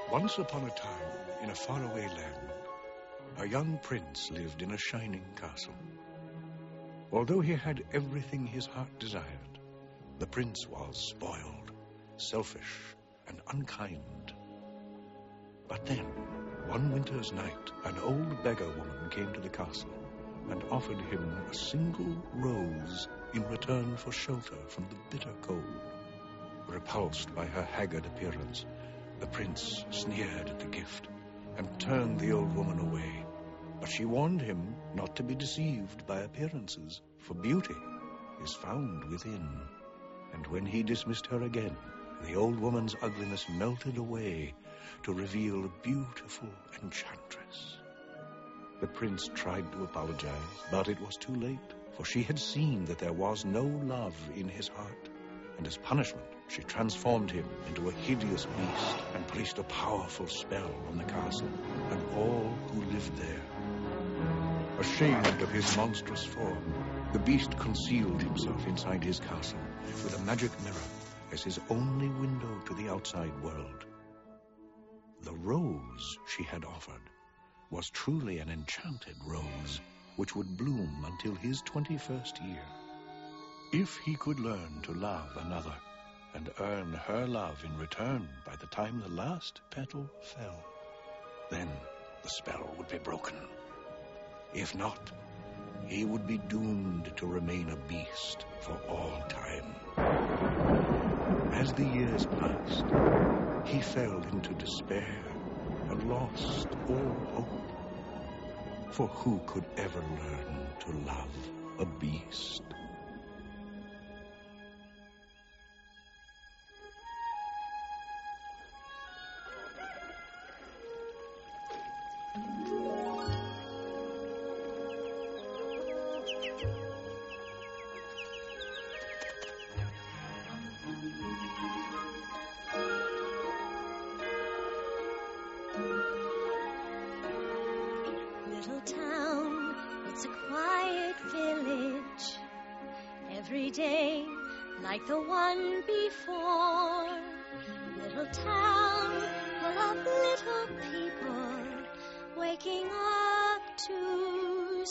Once upon a time, in a faraway land, a young prince lived in a shining castle. Although he had everything his heart desired, the prince was spoiled, selfish, and unkind. But then, one winter's night, an old beggar woman came to the castle and offered him a single rose in return for shelter from the bitter cold. Repulsed by her haggard appearance, the prince sneered at the gift and turned the old woman away. But she warned him not to be deceived by appearances, for beauty is found within. And when he dismissed her again, the old woman's ugliness melted away to reveal a beautiful enchantress. The prince tried to apologize, but it was too late, for she had seen that there was no love in his heart. And as punishment, she transformed him into a hideous beast and placed a powerful spell on the castle and all who lived there. Ashamed of his monstrous form, the beast concealed himself inside his castle with a magic mirror as his only window to the outside world. The rose she had offered was truly an enchanted rose, which would bloom until his 21st year. If he could learn to love another and earn her love in return by the time the last petal fell, then the spell would be broken. If not, he would be doomed to remain a beast for all time. As the years passed, he fell into despair and lost all hope. For who could ever learn to love a beast? Little town, it's a quiet village. Every day, like the one before. Little town, full of little people, waking up to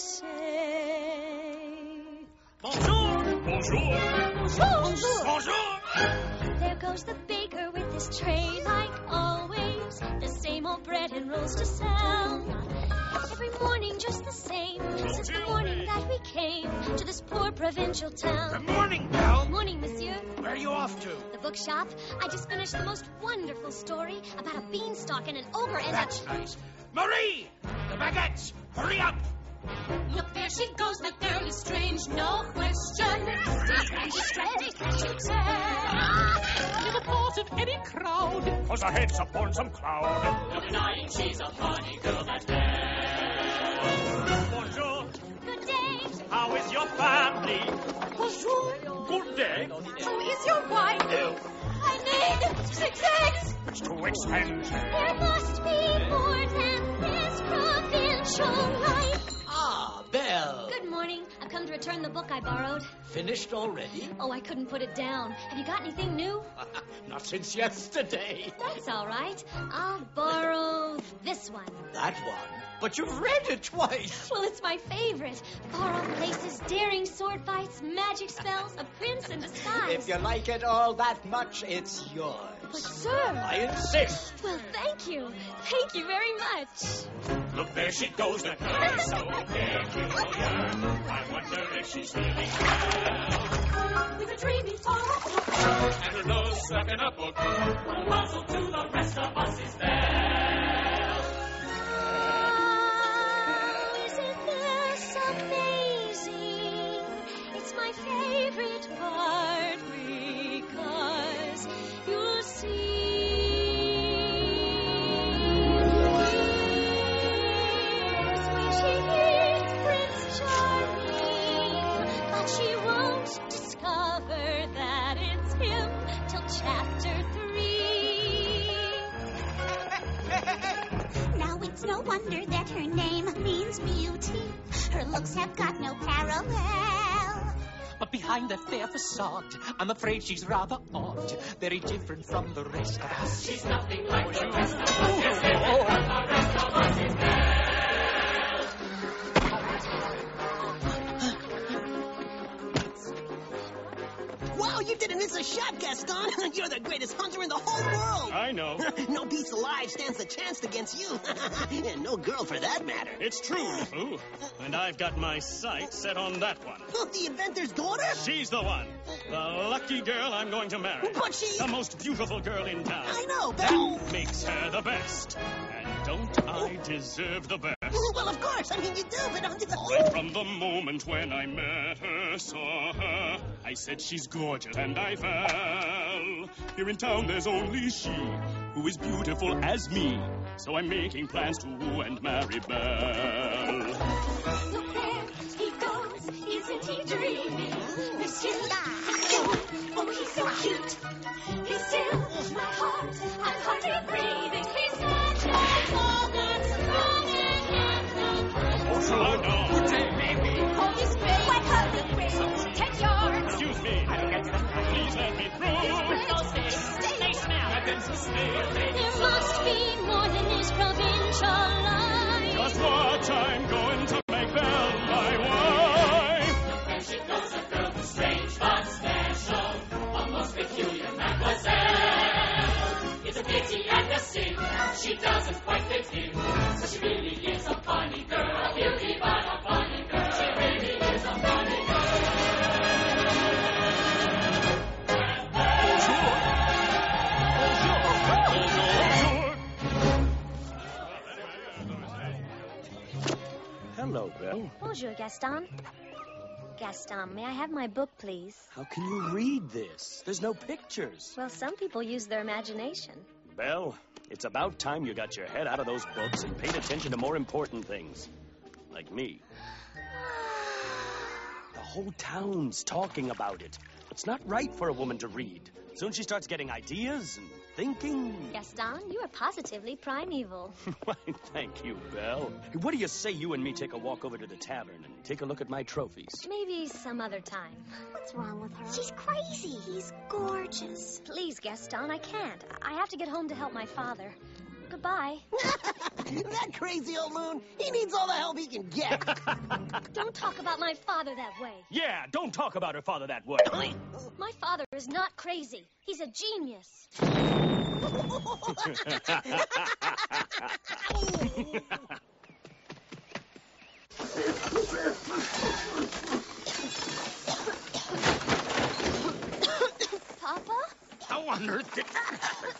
say Bonjour! Bonjour! Bonjour! Bonjour! Bonjour! There goes the baker with his tray, like always. The same old bread and rolls to sell. Every morning just the same, since the morning that we came to this poor provincial town. Good morning, Belle. Morning, monsieur. Where are you off to? The bookshop. I just finished the most wonderful story about a beanstalk and an ogre and That's nice. Marie! The baguettes! Hurry up! Look, there she goes, the girl is strange, no question. And she's strange, can't you tell? Never part of any crowd. Cause her head's upon some cloud. No denying she's a funny girl, that Bonjour! Good day. How is your family? Bonjour. Good day. How is your wife? I need 6 eggs. It's too expensive. There must be more than this provincial life. Ah, Belle. Good morning. I've come to return the book I borrowed. Finished already? Oh, I couldn't put it down. Have you got anything new? Not since yesterday. That's all right. I'll borrow this one. That one? But you've read it twice. Well, it's my favorite. Borrowed places, daring sword fights, magic spells, a prince in disguise. If you like it all that much, it's yours. But, sir... I insist. Well, thank you. Thank you very much. Look, there she goes, the girl is so peculiar. I wonder if she's feeling well. With a dreamy thought. And her nose stuck in a book. A puzzle to the rest of us is there. Isn't this amazing? It's my favorite part because you see, she meets Prince Charming, but she won't discover that it's him till chapter 3. Now it's no wonder that her name means beauty. Her looks have got no parallel. But behind that fair facade, I'm afraid she's rather odd. Very different from the rest of us. She's nothing like the rest of us. alive stands a chance against you. And no girl for that matter. It's true, LeFou. And I've got my sights set on that one. The inventor's daughter? She's the one. The lucky girl I'm going to marry. But she... The most beautiful girl in town. I know, but... That makes her the best. And don't I deserve the best? Well, of course. I mean, you do, but... Right from the moment when I met her, saw her, I said she's gorgeous, and I fell. Here in town there's only she who is beautiful as me. So I'm making plans to woo and marry Belle. Look there, he goes, isn't he dreaming? He's still, oh, he's so cute. He's still my heart, I'm hardly breathing. He's such a tall and strong and handsome. Oh, sure, I know. Hold his face, why hug the grace? 10 yards. Excuse me. Please let me through. Stay now. There must be more than this provincial life. Just what I'm going to make Belle my wife. And she goes a girl who's strange but special, almost peculiar mademoiselle. It's a pity at the sing, she doesn't quite fit in. So she really is a funny girl, a beauty but a funny girl. She really is a funny girl. Hello, Belle. Bonjour, Gaston. Gaston, may I have my book, please? How can you read this? There's no pictures. Well, some people use their imagination. Belle, it's about time you got your head out of those books and paid attention to more important things. Like me. The whole town's talking about it. It's not right for a woman to read. Soon she starts getting ideas and thinking. Gaston, you are positively primeval. Why, thank you, Belle. What do you say you and me take a walk over to the tavern and take a look at my trophies? Maybe some other time. What's wrong with her? She's crazy. He's gorgeous. Please, Gaston, I can't. I have to get home to help my father. Goodbye. That crazy old loon, he needs all the help he can get. Don't talk about my father that way. Yeah, don't talk about her father that way. My father is not crazy. He's a genius. Papa? How on earth did that happen?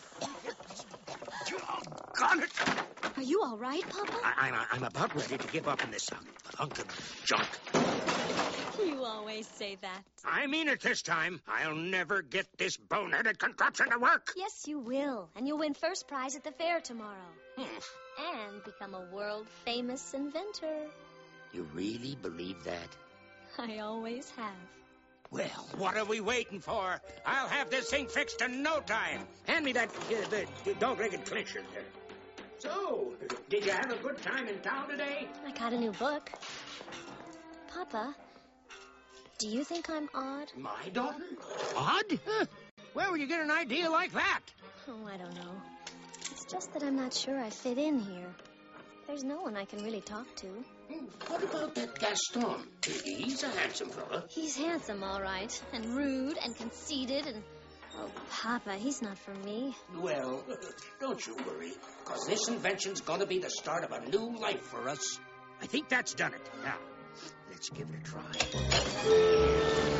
Doggone it! Are you all right, Papa? I'm about ready to give up on this hunk of junk. You always say that. I mean it this time. I'll never get this boneheaded contraption to work. Yes, you will. And you'll win first prize at the fair tomorrow. And become a world-famous inventor. You really believe that? I always have. Well, what are we waiting for? I'll have this thing fixed in no time. Hand me that the dog-legged clincher there. So, did you have a good time in town today? I got a new book. Papa, do you think I'm odd? My daughter? Odd? Huh. Where would you get an idea like that? Oh, I don't know. It's just that I'm not sure I fit in here. There's no one I can really talk to. What about that Gaston? He's a handsome fella. He's handsome, all right, and rude and conceited and... Oh, Papa, he's not for me. Well, don't you worry, because this invention's going to be the start of a new life for us. I think that's done it. Now, let's give it a try.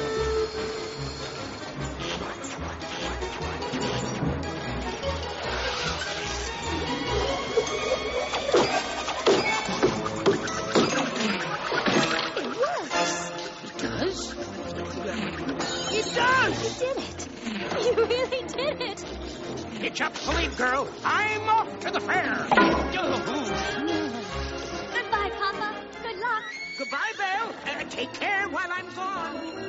It does! You did it. You really did it. Hitch up the lead, girl. I'm off to the fair. Goodbye, Papa. Good luck. Goodbye, Belle. Take care while I'm gone.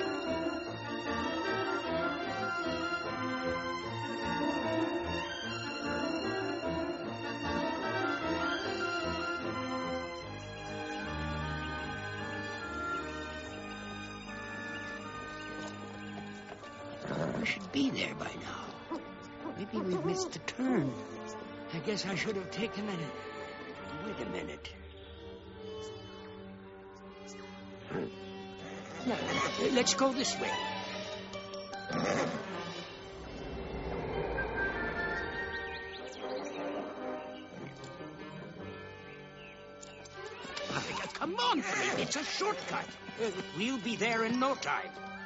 We should be there by now. Maybe we've missed the turn. I guess I should have taken a... Wait a minute. No, let's go this way. Come on, Philippe. It's a shortcut. We'll be there in no time.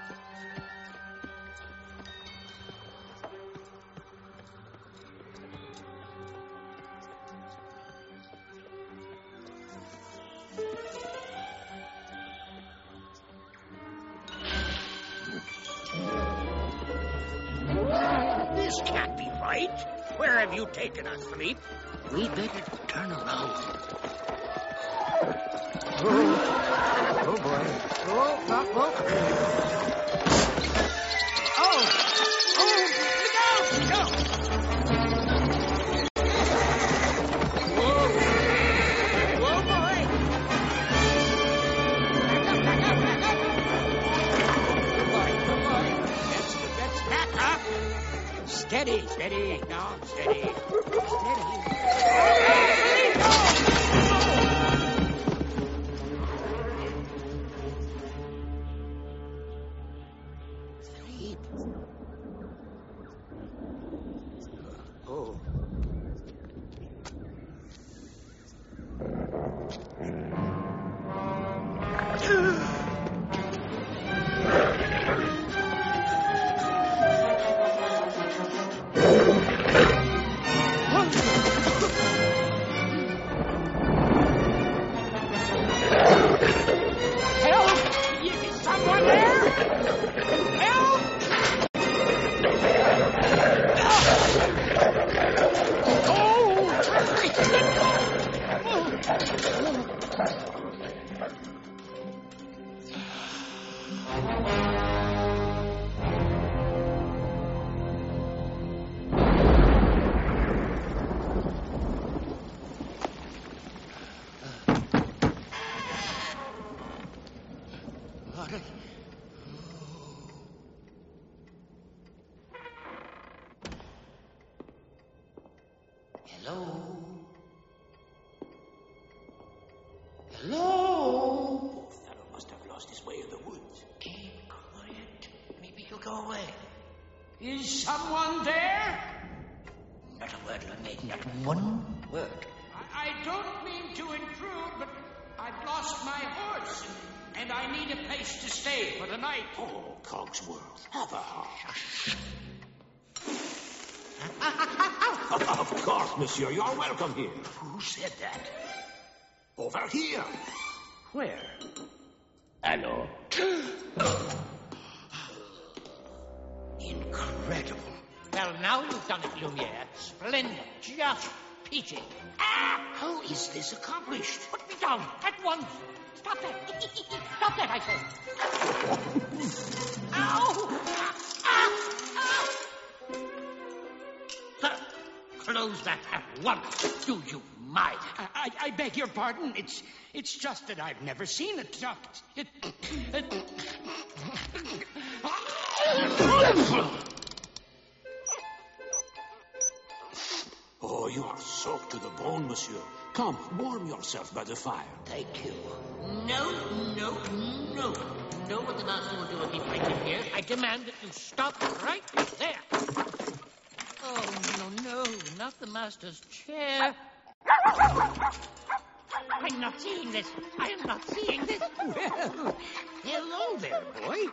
This can't be right. Where have you taken us, Philippe? We better turn around. Oh, boy. Oh, Look out! No! Whoa, boy! Good boy. That's back up. Steady. Now, steady. Oh. Hello? Poor fellow must have lost his way in the woods. Keep quiet. Maybe he'll go away. Is someone there? Not a word, Lemonade. Not one word. I don't mean to intrude, but I've lost my horse, and I need a place to stay for the night. Oh, Cogsworth, have a heart. Of course, monsieur. You're welcome here. Who said that? Over here. Where? Hello. Incredible. Well, now you've done it, Lumiere. Splendid. Just peachy. Ah! How is this accomplished? Put me down at once. Stop that. Stop that, I say. Ow! Ah! Ah! Sir, close that at once. Do you mind? I beg your pardon. It's just that I've never seen a duck. Oh, you are soaked to the bone, monsieur. Come, warm yourself by the fire. Thank you. No. Know what the master will do if he breaks in here. I demand that you stop right there. Oh, no, not the master's chair. I'm not seeing this. I am not seeing this. Well, hello there, boy.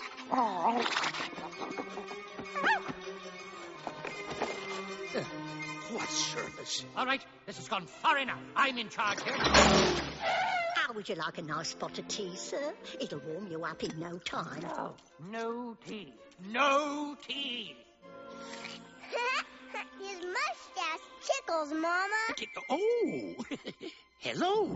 What service? All right, this has gone far enough. I'm in charge here. How would you like a nice spot of tea, sir? It'll warm you up in no time. No tea. No tea. His mustache tickles, Mama. Oh, hello.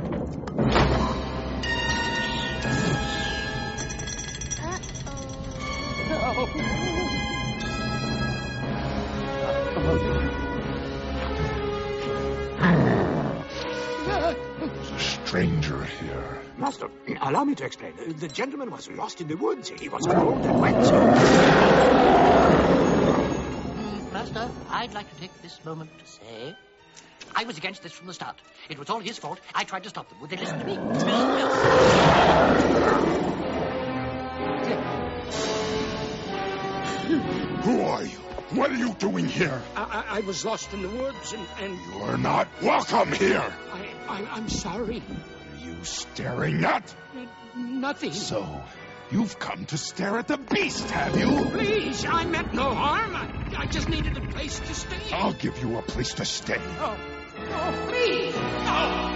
There's a stranger here. Master, allow me to explain. The gentleman was lost in the woods. He was cold and wet. Master, I'd like to take this moment to say I was against this from the start. It was all his fault. I tried to stop them. Would they listen to me? Who are you? What are you doing here? I was lost in the woods and... You are not welcome here. I'm sorry. you staring at? Nothing. So, you've come to stare at the beast, have you? Please, I meant no harm. I just needed a place to stay. I'll give you a place to stay. Oh, please. No.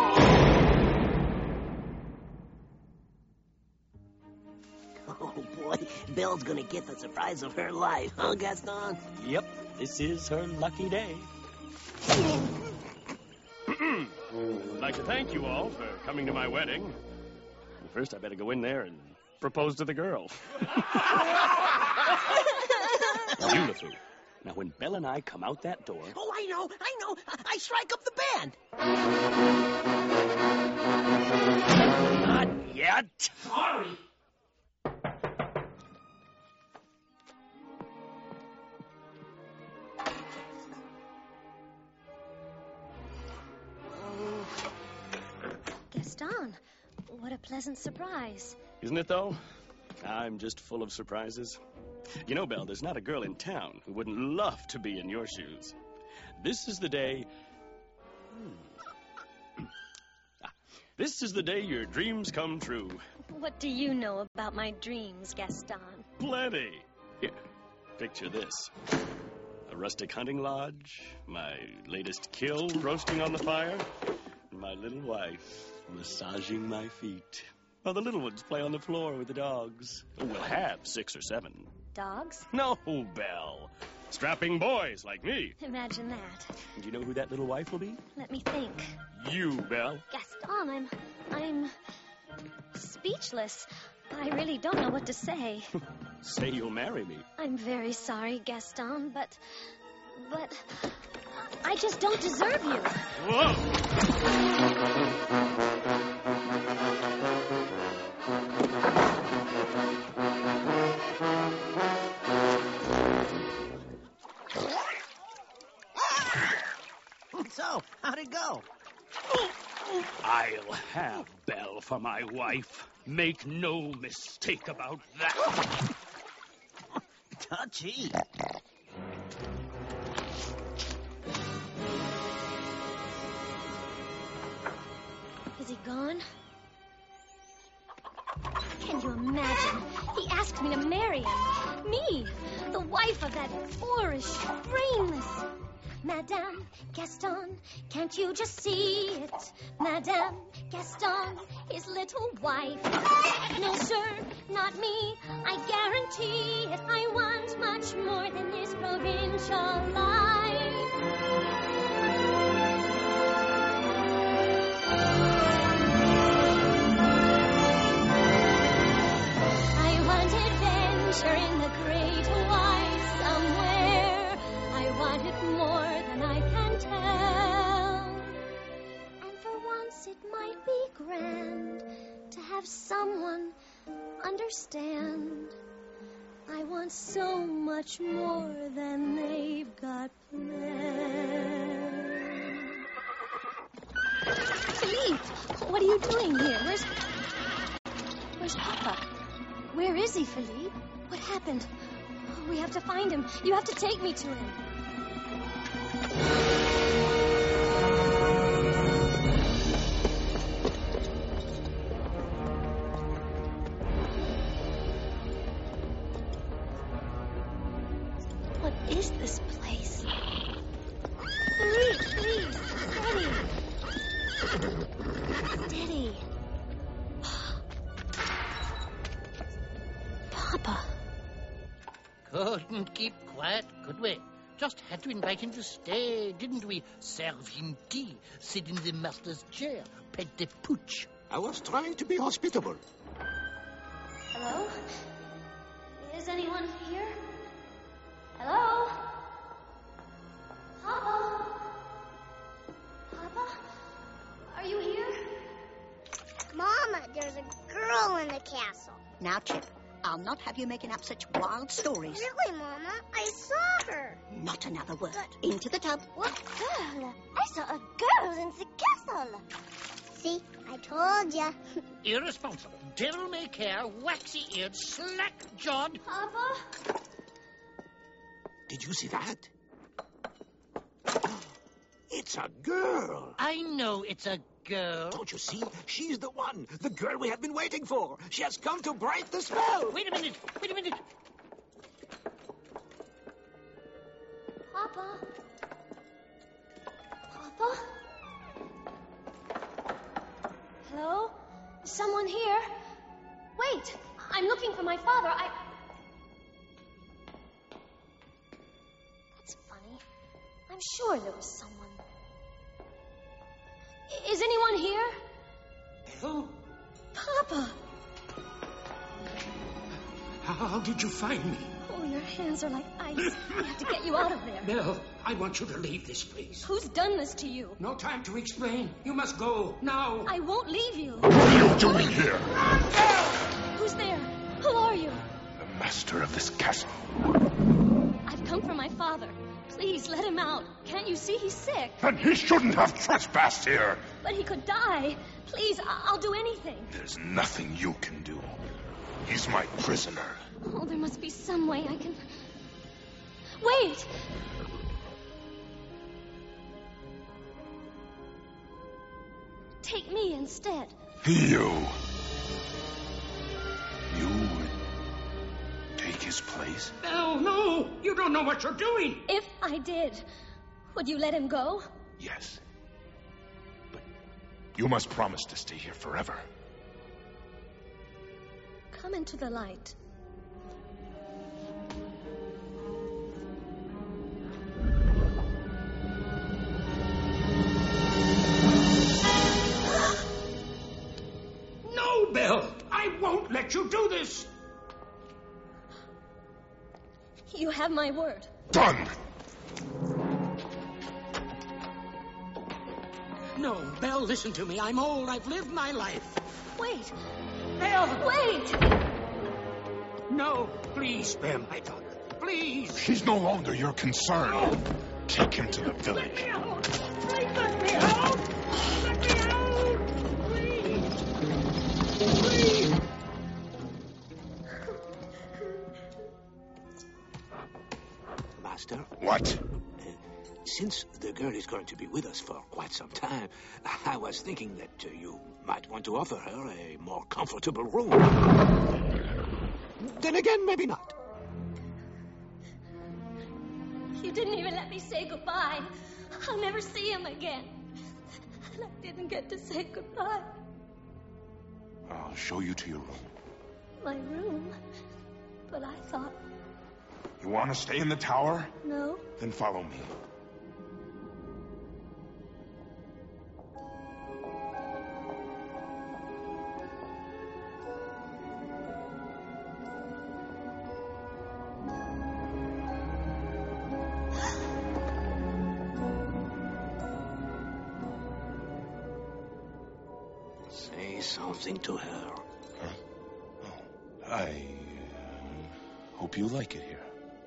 Oh, boy. Belle's gonna get the surprise of her life, huh, Gaston? Yep, this is her lucky day. I'd like to thank you all for coming to my wedding. First, I better go in there and propose to the girl. Beautiful. Now, when Belle and I come out that door... Oh, I know. I strike up the band. Not yet. Sorry. Gaston, what a pleasant surprise. Isn't it, though? I'm just full of surprises. You know, Belle, there's not a girl in town who wouldn't love to be in your shoes. This is the day... This is the day your dreams come true. What do you know about my dreams, Gaston? Plenty. Here, picture this. A rustic hunting lodge, my latest kill roasting on the fire, and my little wife massaging my feet. While the little ones play on the floor with the dogs. We'll have 6 or 7. Dogs? No, Belle. Strapping boys like me. Imagine that. And do you know who that little wife will be? Let me think. You, Belle. Gaston, I'm speechless. I really don't know what to say. Say you'll marry me. I'm very sorry, Gaston, but I just don't deserve you. Whoa! So, how'd it go? I'll have Belle for my wife. Make no mistake about that. Touchy. Is he gone? Can you imagine? He asked me to marry him. Me, the wife of that boorish, brainless... Madame Gaston, can't you just see it? Madame Gaston, his little wife. No, sir, not me. I guarantee it. I want much more than this provincial life. I want adventure in the great wide somewhere. I want it more than I can tell. And for once it might be grand to have someone understand. I want so much more than they've got planned. Philippe, what are you doing here? Where's Papa? Where is he, Philippe? What happened? Oh, we have to find him. You have to take me to him. What is this place? Philippe, please, steady. Steady. Papa. Couldn't keep quiet, could we? Just had to invite him to stay, didn't we? Serve him tea, sit in the master's chair, pet the pooch. I was trying to be hospitable. Hello? Is anyone here? Hello? Papa? Papa? Are you here? Mama, there's a girl in the castle. Now, Chip, I'll not have you making up such wild stories. Really, Mama? I saw her. Not another word. Into the tub. What girl? I saw a girl in the castle. See, I told ya. Irresponsible, devil-may-care, waxy-eared, slack-jawed. Papa? Did you see that? It's a girl. I know it's a girl. Don't you see? She's the one. The girl we have been waiting for. She has come to break the spell. Wait a minute. Papa? Papa? Hello? Is someone here? Wait, I'm looking for my father. That's funny. I'm sure there was someone. Is anyone here? Bill? Papa! How did you find me? Oh, your hands are like ice. I have to get you out of there. Bill, I want you to leave this place. Who's done this to you? No time to explain. You must go, now. I won't leave you. What are you doing here? Who's there? Who are you? The master of this castle. I've come for my father. Please, let him out. Can't you see he's sick? Then he shouldn't have trespassed here. But he could die. Please, I'll do anything. There's nothing you can do. He's my prisoner. Oh, there must be some way I can... Wait! Take me instead. You would take his place? Bill, no! You don't know what you're doing! If I did, would you let him go? Yes. But you must promise to stay here forever. Come into the light. No, Bill! I won't let you do this! You have my word. Done! No, Bill, listen to me. I'm old. I've lived my life. Wait. Bill! Wait! No, please spare my daughter. Please! She's no longer your concern. Take him to the village. Let me out! Please let me out! Let me out! Please! Please! Master? What? Since the girl is going to be with us for quite some time, I was thinking that you might want to offer her a more comfortable room. Then again, maybe not. You didn't even let me say goodbye. I'll never see him again. And I didn't get to say goodbye. I'll show you to your room. My room? But I thought... You want to stay in the tower? No. Then follow me. Say something to her. Huh? Oh, I hope you like it here.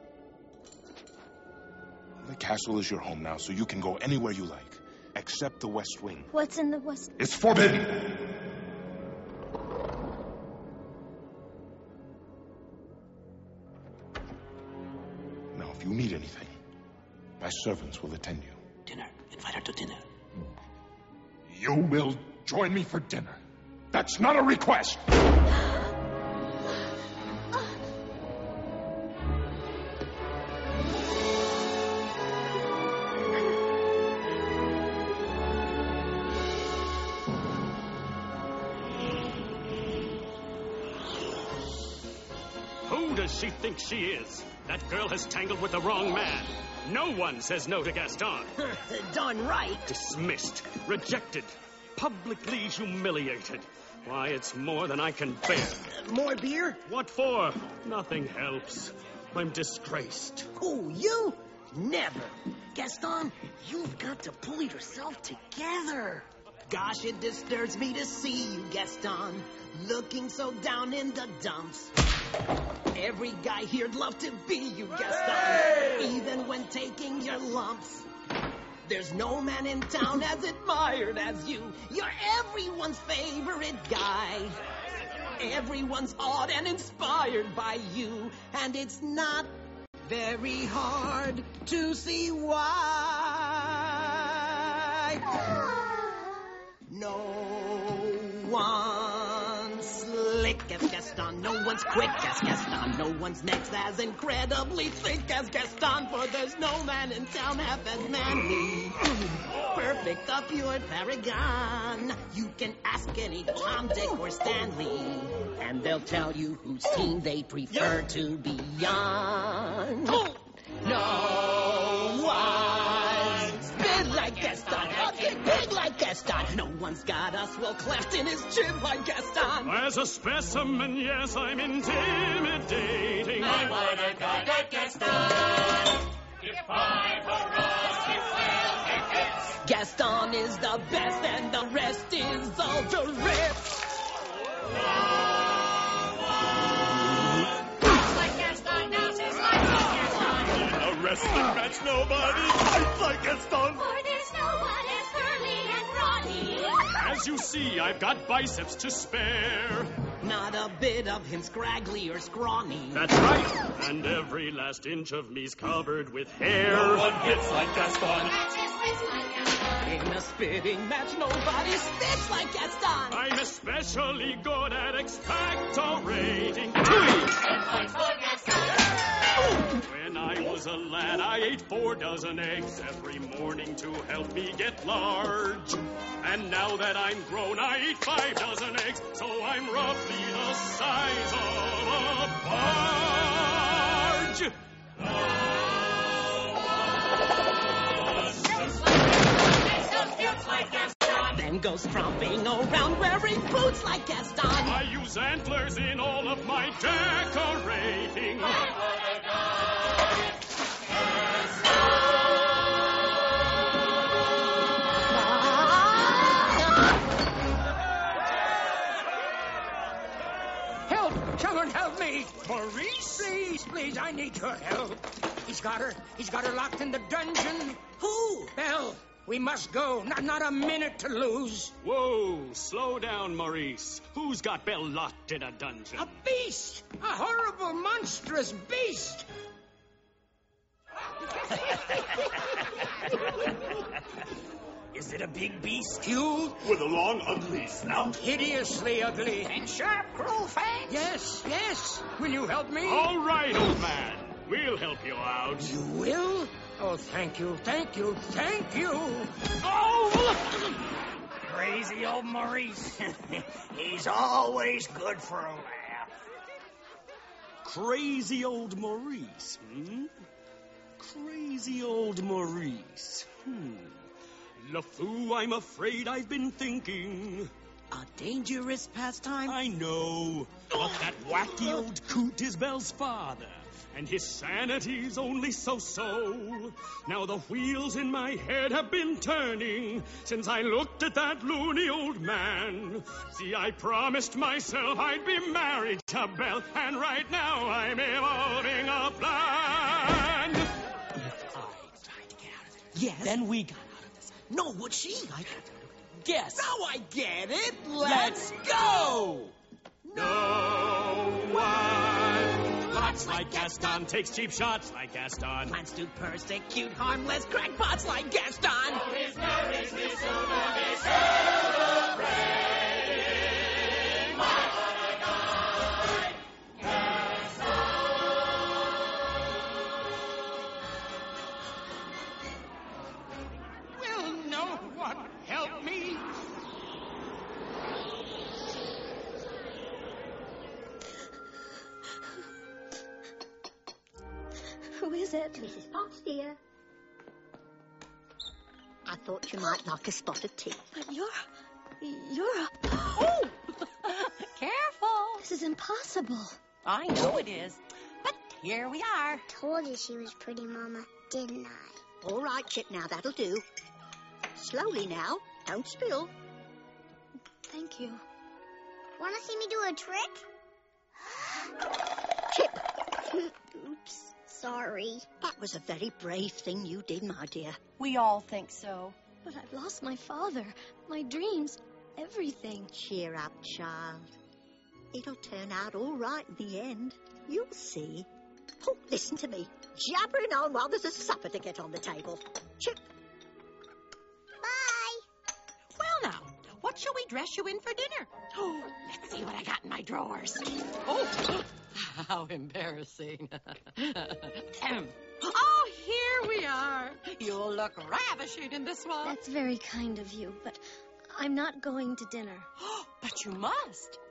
The castle is your home now, so you can go anywhere you like, except the West Wing. What's in the West? It's forbidden! Now, if you need anything, my servants will attend you. Dinner. Invite her to dinner. You will join me for dinner. That's not a request! Who does she think she is? That girl has tangled with the wrong man. No one says no to Gaston. Done right. Dismissed, rejected, publicly humiliated. Why, it's more than I can bear. More beer? What for? Nothing helps. I'm disgraced. Who, you? Never. Gaston, you've got to pull yourself together. Gosh, it disturbs me to see you, Gaston, looking so down in the dumps. Every guy here'd love to be you, Gaston, even when taking your lumps. There's no man in town as admired as you. You're everyone's favorite guy. Everyone's awed and inspired by you, and it's not very hard to see why. right. No one's slick as Gaston, no one's quick as Gaston, no one's next as incredibly thick as Gaston, for there's no man in town half as manly. Perfect, the pure paragon. You can ask any Tom, Dick, or Stanley, and they'll tell you whose team they prefer to be on. No one's big like Gaston, big like Gaston. No one's got a swell cleft in his chin like Gaston. As a specimen, yes, I'm intimidating. I want a guy like Gaston. If I were us, you will get it. Gaston is the best, and the rest is all the rest. Wrestling match, nobody fights like Gaston. For there's no one as burly and brawny. As you see, I've got biceps to spare. Not a bit of him scraggly or scrawny. That's right. And every last inch of me's covered with hair. No one hits like Gaston. In a spitting match, nobody spits like Gaston. I'm especially good at expectorating. When I was a lad, I ate 4 dozen eggs every morning to help me get large. And now that I'm grown, I eat 5 dozen eggs, so I'm roughly the size of a barge. Then goes tromping around wearing boots like Gaston. I use antlers in all of my decorating. Help! Someone help me! Maurice? Please, please, I need your help. He's got her locked in the dungeon. Who? Belle. We must go. Not a minute to lose. Whoa, slow down, Maurice. Who's got Belle locked in a dungeon? A beast! A horrible, monstrous beast! Is it a big beast? Huge? With a long, ugly snout? Hideously ugly. And sharp, cruel fangs? Yes. Will you help me? All right, old man. We'll help you out. You will? Oh, thank you. Oh! Crazy old Maurice. He's always good for a laugh. Crazy old Maurice, Crazy old Maurice, LeFou, I'm afraid I've been thinking. A dangerous pastime? I know. But that wacky old coot is Belle's father. And his sanity's only so-so. Now the wheels in my head have been turning since I looked at that loony old man. See, I promised myself I'd be married to Belle, and right now I'm evolving a plan. If I tried to get out of there. Yes. Then we got out of this. No, would she? Guess. Now I get it. Let's go. No one lots like Gaston, takes cheap shots like Gaston, plans to persecute harmless crackpots like Gaston. Oh, his marriage will soon be celebrating. My, what a guy, Gaston. Will no one help me? Who is it? Mrs. Potts, dear. I thought you might like a spot of tea. But you're a... Oh! Careful. This is impossible. I know it is. But here we are. Told you she was pretty, Mama, didn't I? All right, Chip, now that'll do. Slowly now. Don't spill. Thank you. Want to see me do a trick? Chip. Oops. Sorry. That was a very brave thing you did, my dear. We all think so. But I've lost my father, my dreams, everything. Cheer up, child. It'll turn out all right in the end. You'll see. Oh, listen to me. Jabbering on while there's a supper to get on the table. Chip. Bye. Shall we dress you in for dinner? Oh, let's see what I got in my drawers. Oh, how embarrassing. Oh, here we are. You'll look ravishing in this one. That's very kind of you, but I'm not going to dinner. But you must.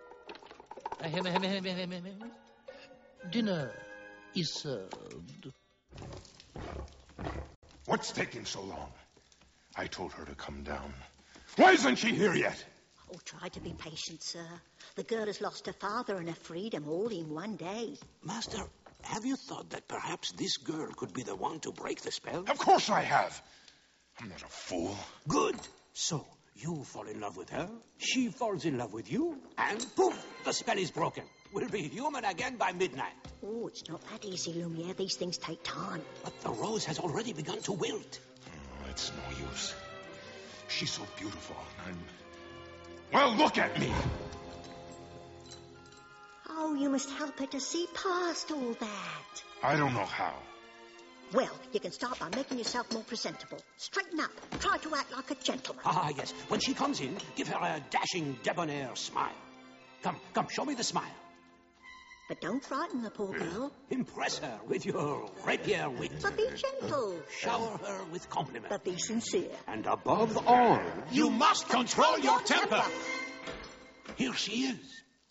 Dinner is served. What's taking so long? I told her to come down. Why isn't she here yet? Oh, try to be patient, sir. The girl has lost her father and her freedom all in one day. Master, have you thought that perhaps this girl could be the one to break the spell? Of course I have. I'm not a fool. Good. So, you fall in love with her, she falls in love with you, and poof, the spell is broken. We'll be human again by midnight. Oh, it's not that easy, Lumiere. These things take time. But the rose has already begun to wilt. Oh, it's no use. She's so beautiful. Well, look at me. Oh, you must help her to see past all that. I don't know how. Well, you can start by making yourself more presentable. Straighten up. Try to act like a gentleman. Ah, yes. When she comes in, give her a dashing, debonair smile. Come, show me the smile. But don't frighten the poor girl. Impress her with your rapier wit. But be gentle. Shower her with compliments. But be sincere. And above all, you must control your temper. Here she is.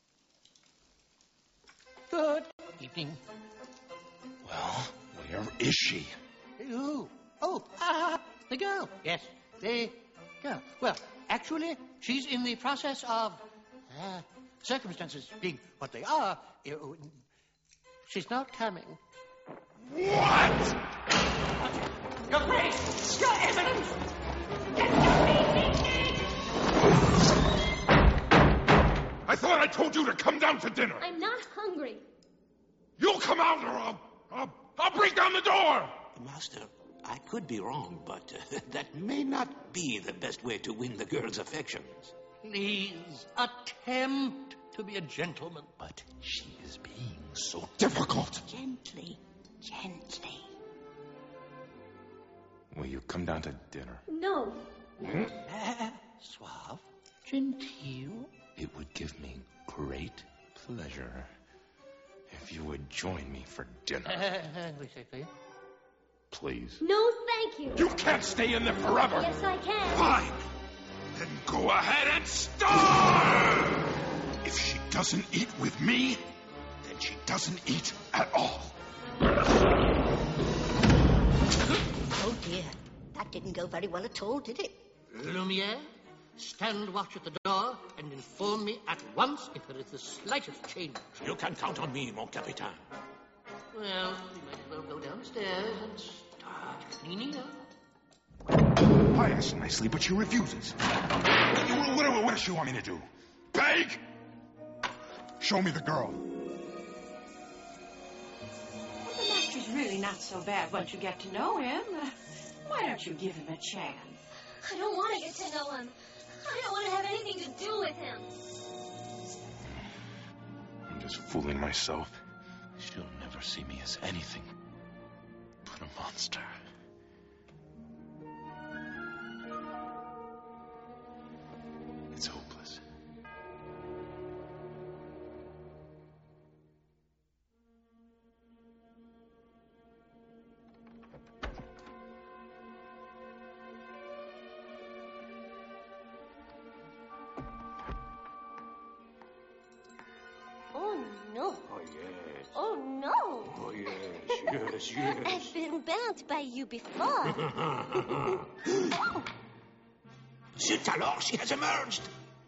Good evening. Well, where is she? Who? Oh, the girl. Yes, the girl. Well, actually, she's in the process of... circumstances being what they are, she's not coming. What? Your grace! Your eminence! I thought I told you to come down to dinner. I'm not hungry. You'll come out or I'll break down the door. Master, I could be wrong, but that may not be the best way to win the girl's affections. Please, attempt to be a gentleman. But she is being so difficult. Gently, gently. Will you come down to dinner? No. Suave, genteel. It would give me great pleasure if you would join me for dinner. Please. No, thank you. You can't stay in there forever. Yes, I can. Fine. Then go ahead and starve! If she doesn't eat with me, then she doesn't eat at all. Oh, dear. That didn't go very well at all, did it? Lumiere, stand watch at the door and inform me at once if there is the slightest change. You can count on me, mon capitaine. Well, we might as well go downstairs and start cleaning up. I asked nicely, but she refuses. What does she want me to do? Beg? Show me the girl. Well, the master's really not so bad once you get to know him. Why don't you give him a chance? I don't want to get to know him. I don't want to have anything to do with him. I'm just fooling myself. She'll never see me as anything but a monster. It's hopeless. Oh, no. Oh, yes. Oh, no. Oh, yes. I've been burnt by you before. Zut alors, she has emerged.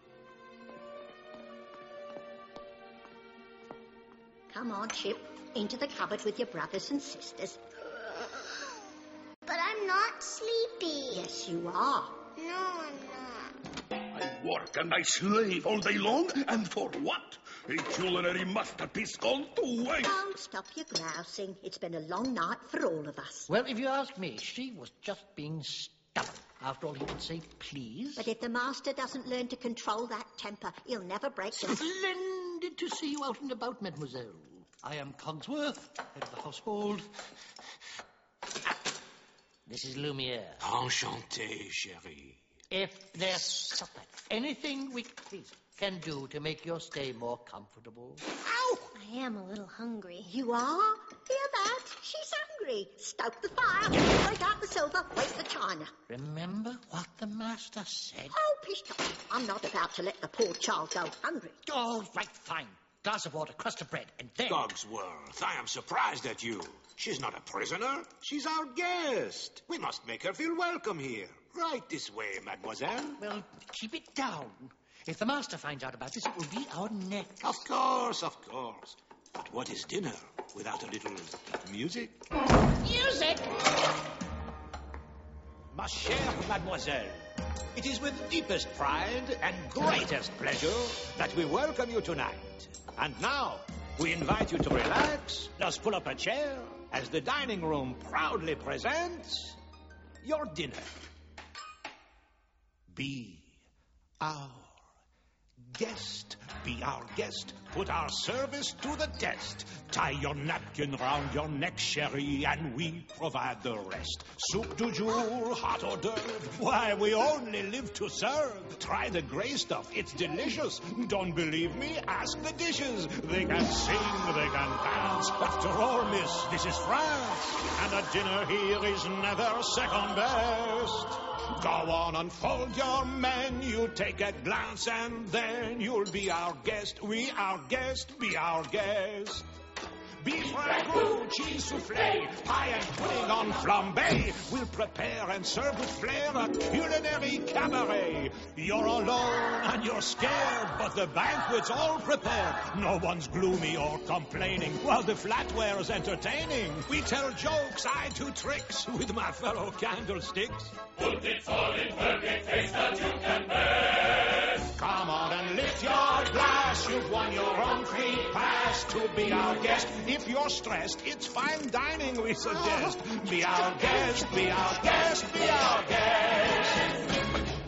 Come on, Chip. Into the cupboard with your brothers and sisters. But I'm not sleepy. Yes, you are. No, I'm not. I work and I slave all day long, and for what? A culinary masterpiece gone to waste. Oh, stop your grousing. It's been a long night for all of us. Well, if you ask me, she was just being stubborn. After all, he would say, please. But if the master doesn't learn to control that temper, he'll never break the... Splendid to see you out and about, mademoiselle. I am Cogsworth, head of the household. This is Lumiere. Enchanté, chérie. If there's anything we can do to make your stay more comfortable. Ow! I am a little hungry. You are? Hear that? She's hungry. Stoke the fire, break out the silver, waste the china. Remember what the master said? Oh, pish, I'm not about to let the poor child go hungry. Oh, right, fine. Glass of water, crust of bread, and then... Cogsworth, I am surprised at you. She's not a prisoner. She's our guest. We must make her feel welcome here. Right this way, mademoiselle. Well, keep it down. If the master finds out about this, it will be our neck. Of course, of course. But what is dinner without a little music? Music? Ma chère mademoiselle, it is with deepest pride and greatest pleasure that we welcome you tonight. And now, we invite you to relax, just pull up a chair, as the dining room proudly presents your dinner. Be our guest. Be our guest. Put our service to the test. Tie your napkin round your neck, chérie, and we provide the rest. Soup du jour, hot hors d'oeuvre. Why, we only live to serve. Try the gray stuff. It's delicious. Don't believe me? Ask the dishes. They can sing, they can dance. After all, miss, this is France. And a dinner here is never second best. Go on, unfold your menu, take a glance, and then you'll be our guest. We our guest, be our guest. Beef ragout, cheese soufflé, pie and pudding on flambé. We'll prepare and serve with flair a culinary cabaret. You're alone and you're scared, but the banquet's all prepared. No one's gloomy or complaining, while the flatware's entertaining. We tell jokes, I do tricks with my fellow candlesticks. Put it all in perfect taste that you can best. Come on and lift your glass. You've won your own free pass to be our guest. If you're stressed, it's fine dining we suggest. Be our guest, be our guest, be our guest.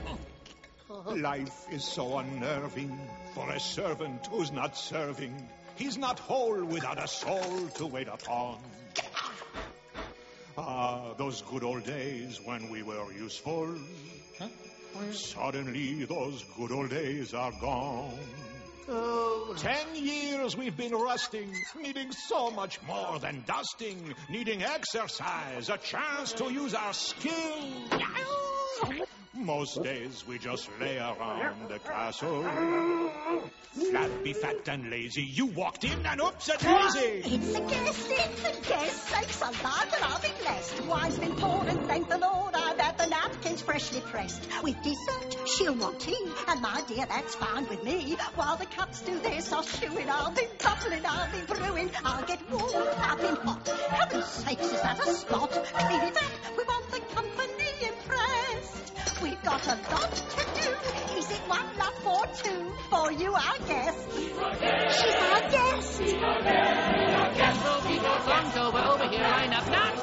Life is so unnerving for a servant who's not serving. He's not whole without a soul to wait upon. Ah, those good old days when we were useful. Suddenly those good old days are gone. 10 years we've been rusting, needing so much more than dusting, needing exercise, a chance to use our skill. Most days we just lay around the castle, flabby, fat and lazy. You walked in and oops a daisy. It's a guest. Sakes alive, but I'll be blessed. Wine's been poured and thank the Lord I've had the napkins freshly pressed. With dessert, she'll want tea, and my dear, that's fine with me. While the cups do this, I'll chew it, I'll be bubbling, I'll be brewing, I'll get warm, I'll be hot. Heaven's sakes, is that a spot? Clean it up, we want the company impressed. We've got a lot to do. Is it one love for two? For you, our guest. She's our guest. She's our guest. She's our guest. Our guest will be no fun, so we're over here, line up now.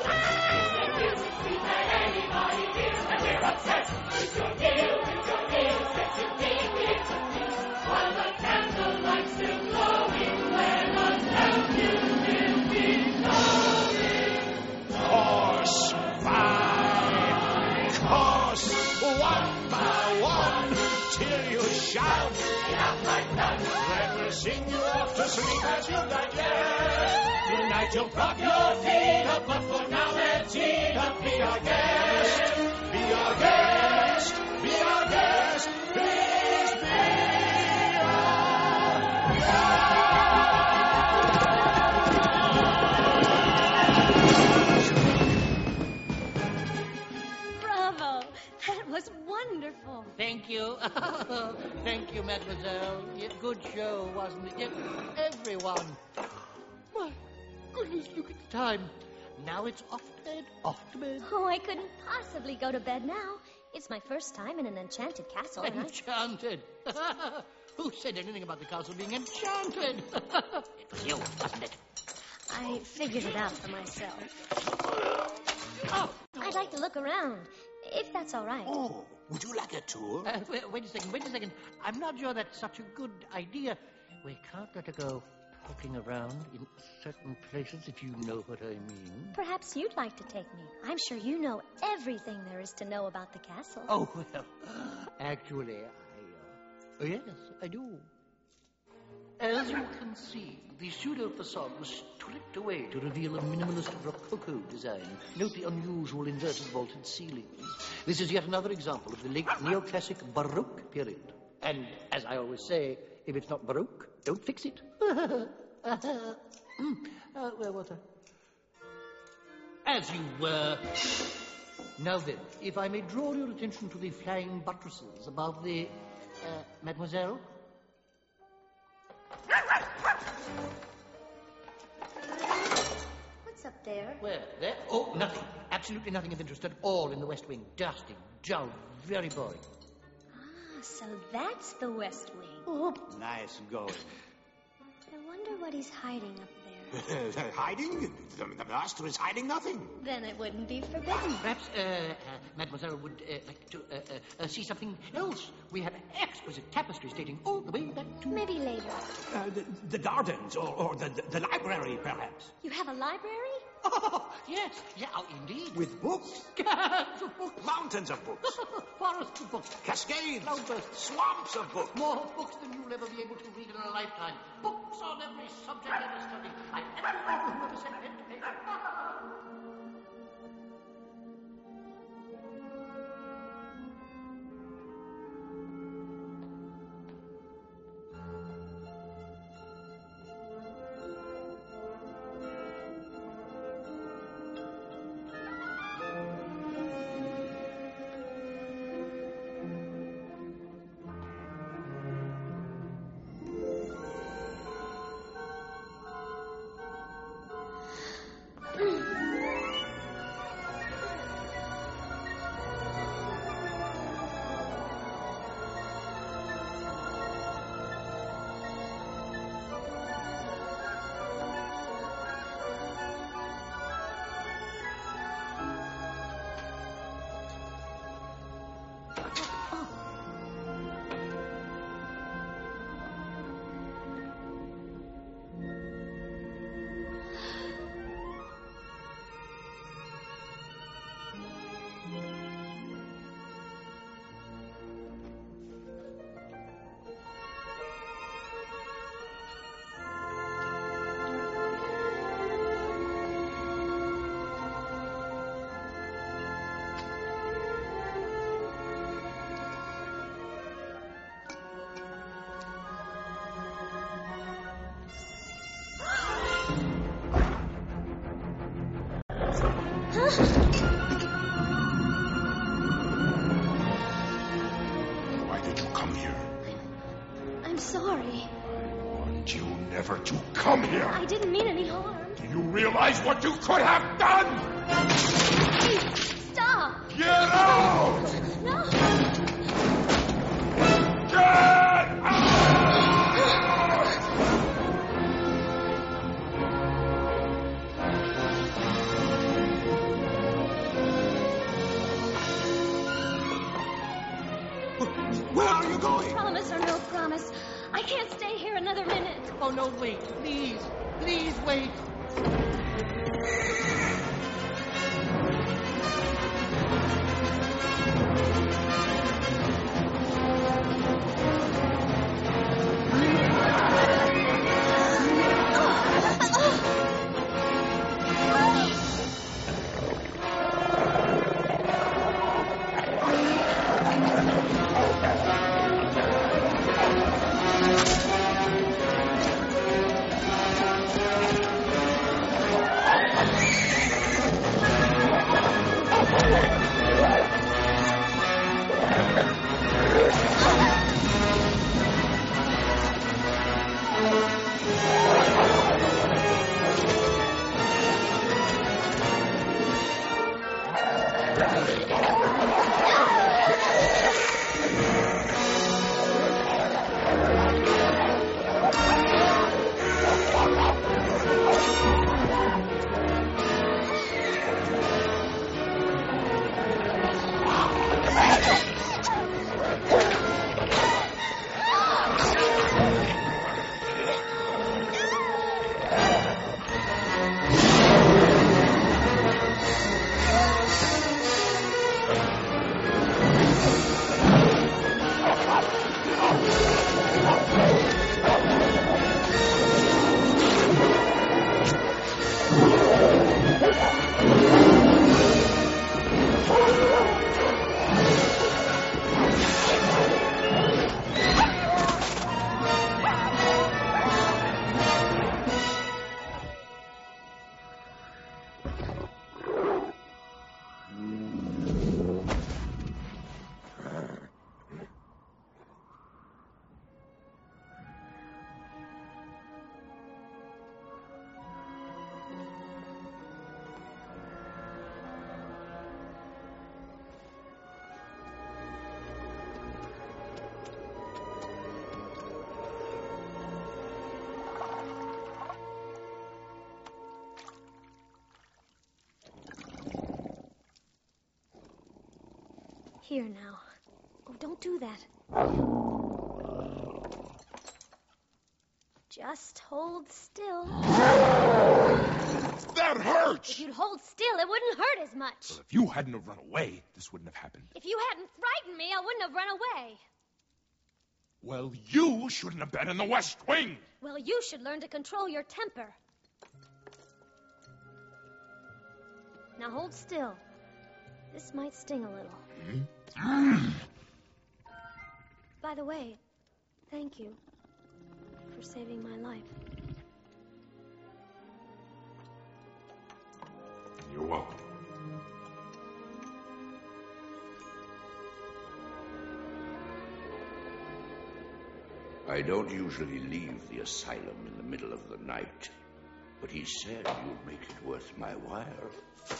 Anybody here, and we're obsessed with your meal, sexy thing, while the candlelight still glowing, let us help you will be knowing. Course by course, one by one, till you shout. Enough like that. Then we'll sing you off to sleep as you digest. Tonight you'll prop your feet up, but for now let's eat up. Be our guest. Be our guest. Be our guest. Please be our guest. Bravo! That was wonderful. Thank you. Thank you, mademoiselle. Good show, wasn't it? Yes, everyone. My goodness, look at the time. Now it's off to bed, off to bed. Oh, I couldn't possibly go to bed now. It's my first time in an enchanted castle. and Enchanted. Who said anything about the castle being enchanted? It was you, wasn't it? I figured it out for myself. Oh, I'd like to look around, if that's all right. Oh, would you like a tour? Wait a second. I'm not sure that's such a good idea. We can't let her go poking around in certain places, if you know what I mean. Perhaps you'd like to take me. I'm sure you know everything there is to know about the castle. Oh, well, actually, yes, I do. As you can see, the pseudo facade was stripped away to reveal a minimalist Rococo design. Note the unusual inverted vaulted ceilings. This is yet another example of the late neoclassic Baroque period. And, as I always say, if it's not Baroque, don't fix it. Where was I? As you were. Now then, if I may draw your attention to the flying buttresses above the... Mademoiselle? What's up there? Where? There? Oh, nothing. Absolutely nothing of interest at all in the West Wing. Dusty, dull, very boring. Ah, so that's the West Wing. Oh, nice going. I wonder what he's hiding up there. Hiding? The master is hiding nothing. Then it wouldn't be forbidden. Perhaps, Mademoiselle would like to see something else. We have exquisite tapestries dating all the way back to... Maybe later. The gardens, or the library, perhaps. You have a library? Oh, yes. Yeah, oh, indeed. With books? Cats of books. Mountains of books. Forests of books. Cascades. Cloudbursts. Swamps of books. More books than you'll ever be able to read in a lifetime. Books on every subject ever studied. By everyone who ever set pen to paper. Why did you come here? I'm sorry. I warned you never to come here. I didn't mean any harm. Do you realize what you could have done? Please, stop. Get out! No. Get out! Where are you going? Promise or no promise, I can't stay here another minute. Oh, no, wait. Please. Please, wait. Here now. Oh, don't do that. Just hold still. That hurts! If you'd hold still, it wouldn't hurt as much. Well, if you hadn't have run away, this wouldn't have happened. If you hadn't frightened me, I wouldn't have run away. Well, you shouldn't have been in the West Wing. Well, you should learn to control your temper. Now hold still. This might sting a little. By the way, thank you for saving my life. You're welcome. I don't usually leave the asylum in the middle of the night, but he said you'd make it worth my while.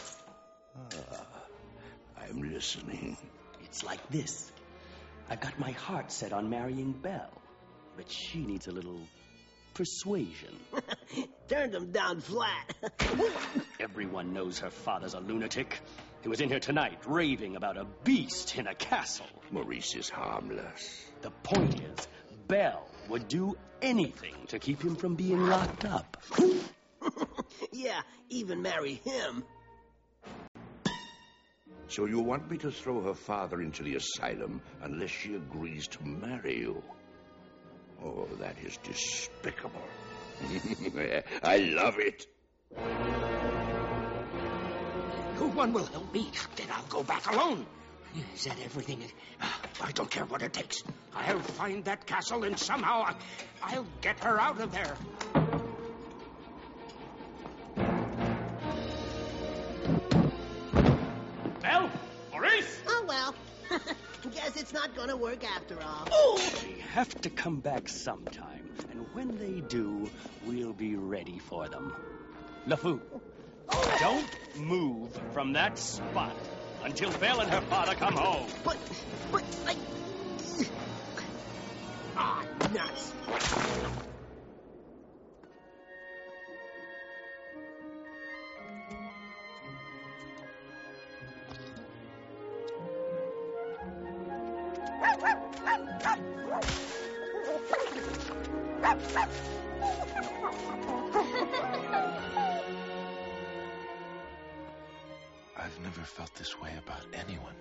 I'm listening. It's like this. I've got my heart set on marrying Belle, but she needs a little persuasion. Turned him down flat. Everyone knows her father's a lunatic. He was in here tonight raving about a beast in a castle. Maurice is harmless. The point is, Belle would do anything to keep him from being locked up. Yeah, even marry him. So you want me to throw her father into the asylum unless she agrees to marry you? Oh, that is despicable. I love it. No one will help me. Then I'll go back alone. Is that everything? I don't care what it takes. I'll find that castle and somehow I'll get her out of there. Belle? Maurice? Oh, well. Guess it's not gonna work after all. They have to come back sometime, and when they do, we'll be ready for them. LeFou, don't move from that spot until Belle and her father come home. But, like... Ah, nuts. I've never felt this way about anyone.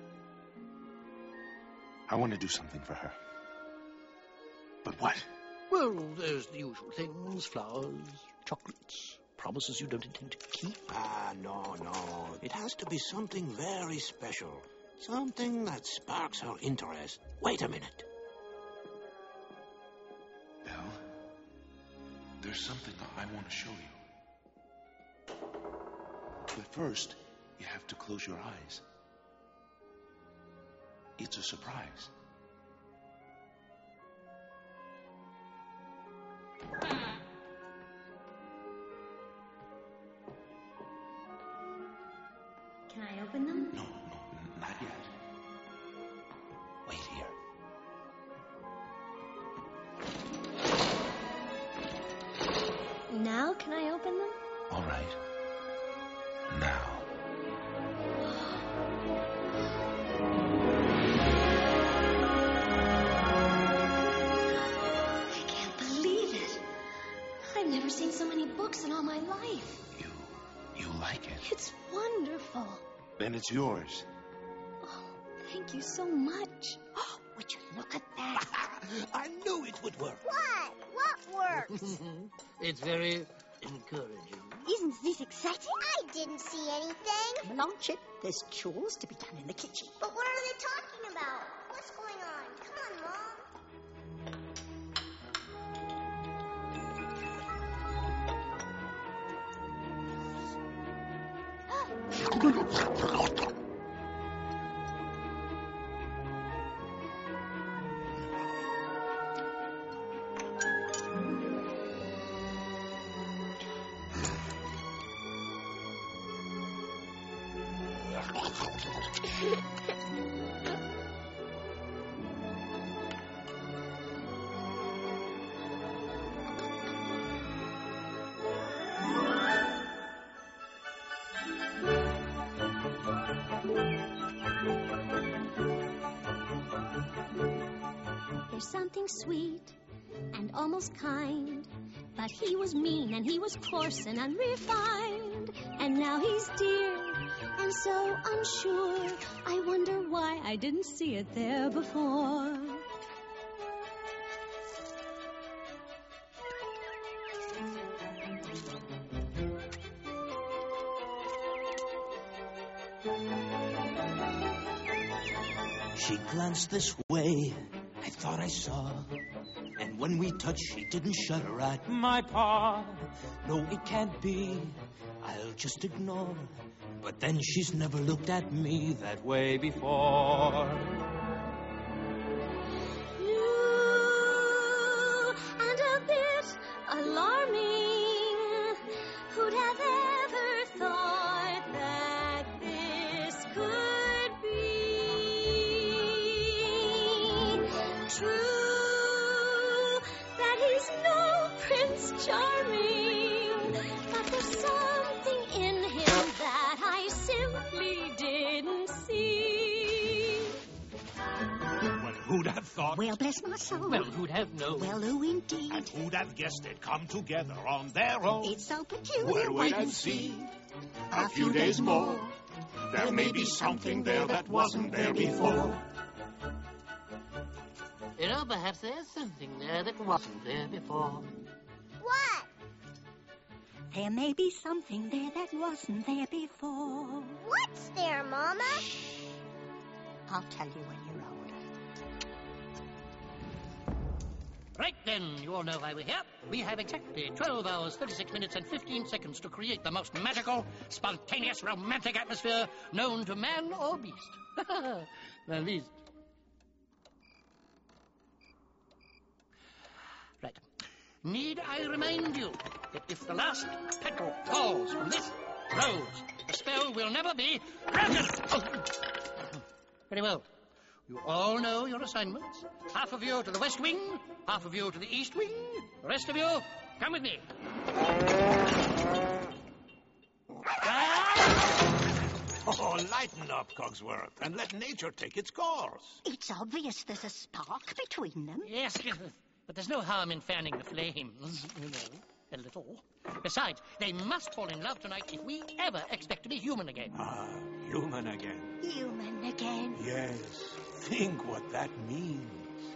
I want to do something for her. But what? Well, there's the usual things. Flowers, chocolates, promises you don't intend to keep. No. It has to be something very special. Something that sparks her interest. Wait a minute. Belle, there's something I want to show you. But first, you have to close your eyes. It's a surprise. Can I open them? No, not yet. Wait here. Now can I open them? All right. Now. I can't believe it. I've never seen so many books in all my life. You like it? It's wonderful. Then it's yours. Oh, thank you so much. Oh, would you look at that? I knew it would work. What? What works? It's very encouraging. Isn't this exciting? I didn't see anything. Come along, Chip. There's chores to be done in the kitchen. But what are they talking about? What's going on? Come on, Mom. There's something sweet and almost kind, but he was mean and he was coarse and unrefined. And now he's dear and so unsure. I wonder why I didn't see it there before. She glanced this way, I thought I saw. And when we touched, she didn't shudder at my paw. No, it can't be, I'll just ignore. But then she's never looked at me that way before. New and a bit alarming. Who'd have ever thought that this could be true? That he's no Prince Charming, but there's something in him that I simply didn't see. Well, who'd have thought? Well, bless my soul. Well, who'd have known? Well, who indeed? And who'd have guessed they'd come together on their own? It's so peculiar. Well, wait and see. A few days more. There may be something there that wasn't there before. You know, perhaps there's something there that wasn't there before. What? There may be something there that wasn't there before. What's there, Mama? I'll tell you when you're older. Right then, you all know why we're here. We have exactly 12 hours, 36 minutes, and 15 seconds to create the most magical, spontaneous, romantic atmosphere known to man or beast. The beast. Right. Need I remind you that if the last petal falls from this rose, the spell will never be granted? Oh. Very well. You all know your assignments. Half of you to the west wing, half of you to the east wing. The rest of you, come with me. Oh, lighten up, Cogsworth, and let nature take its course. It's obvious there's a spark between them. Yes, but there's no harm in fanning the flames, you know, a little. Besides, they must fall in love tonight if we ever expect to be human again. Ah, human again. Human again. Yes, think what that means.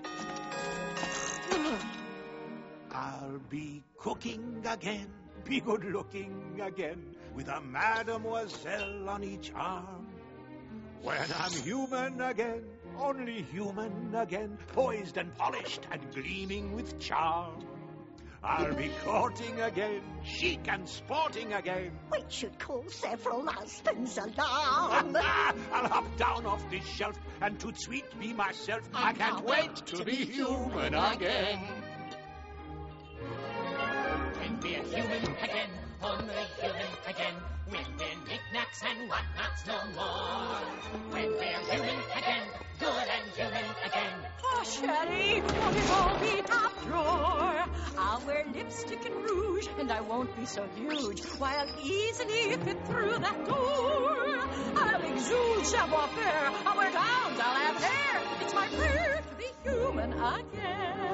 I'll be cooking again, be good-looking again, with a mademoiselle on each arm. When I'm human again, only human again, poised and polished and gleaming with charm. I'll be courting again, chic and sporting again. We should call several husbands alarm. I'll hop down off this shelf and toot sweet be myself. I can't wait to be human again. When we're human again, only human again, when we're knickknacks and whatnots no more. When we're human again, good and human again. Oh, Sherry, won't it all be top drawer? I'll wear lipstick and rouge, and I won't be so huge, while I'll easily fit through that door. I'll exude savoir-faire, I'll wear gowns, I'll have hair. It's my prayer to be human again.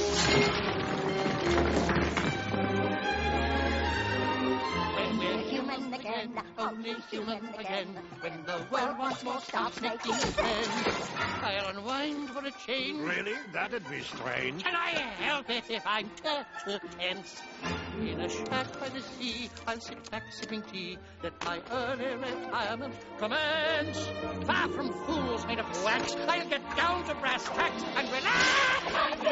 When we're human again, only human again. When the world once more stops making sense, I'll unwind for a change. Really? That'd be strange. Can I help it if I'm tense? In a shack by the sea, I'll sit back sipping tea. Let my early retirement commence. Far from fools made of wax, I'll get down to brass tacks and relax.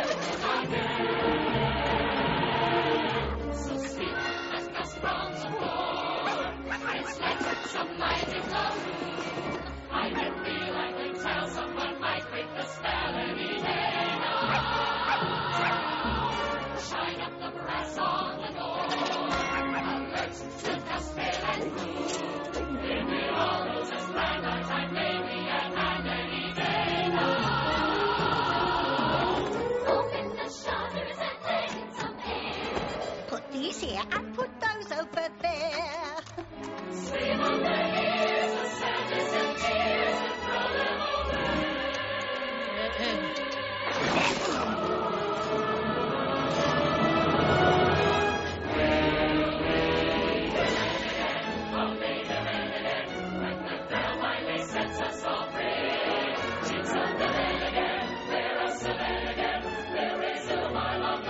So sweet as the sprouts of war, it's like some mighty glow. I can feel I can tell someone might break the spell any day now. Shine up the brass on the door. Alerts to dust, pale and blue. In the all roses, land, our time, baby, and any day now.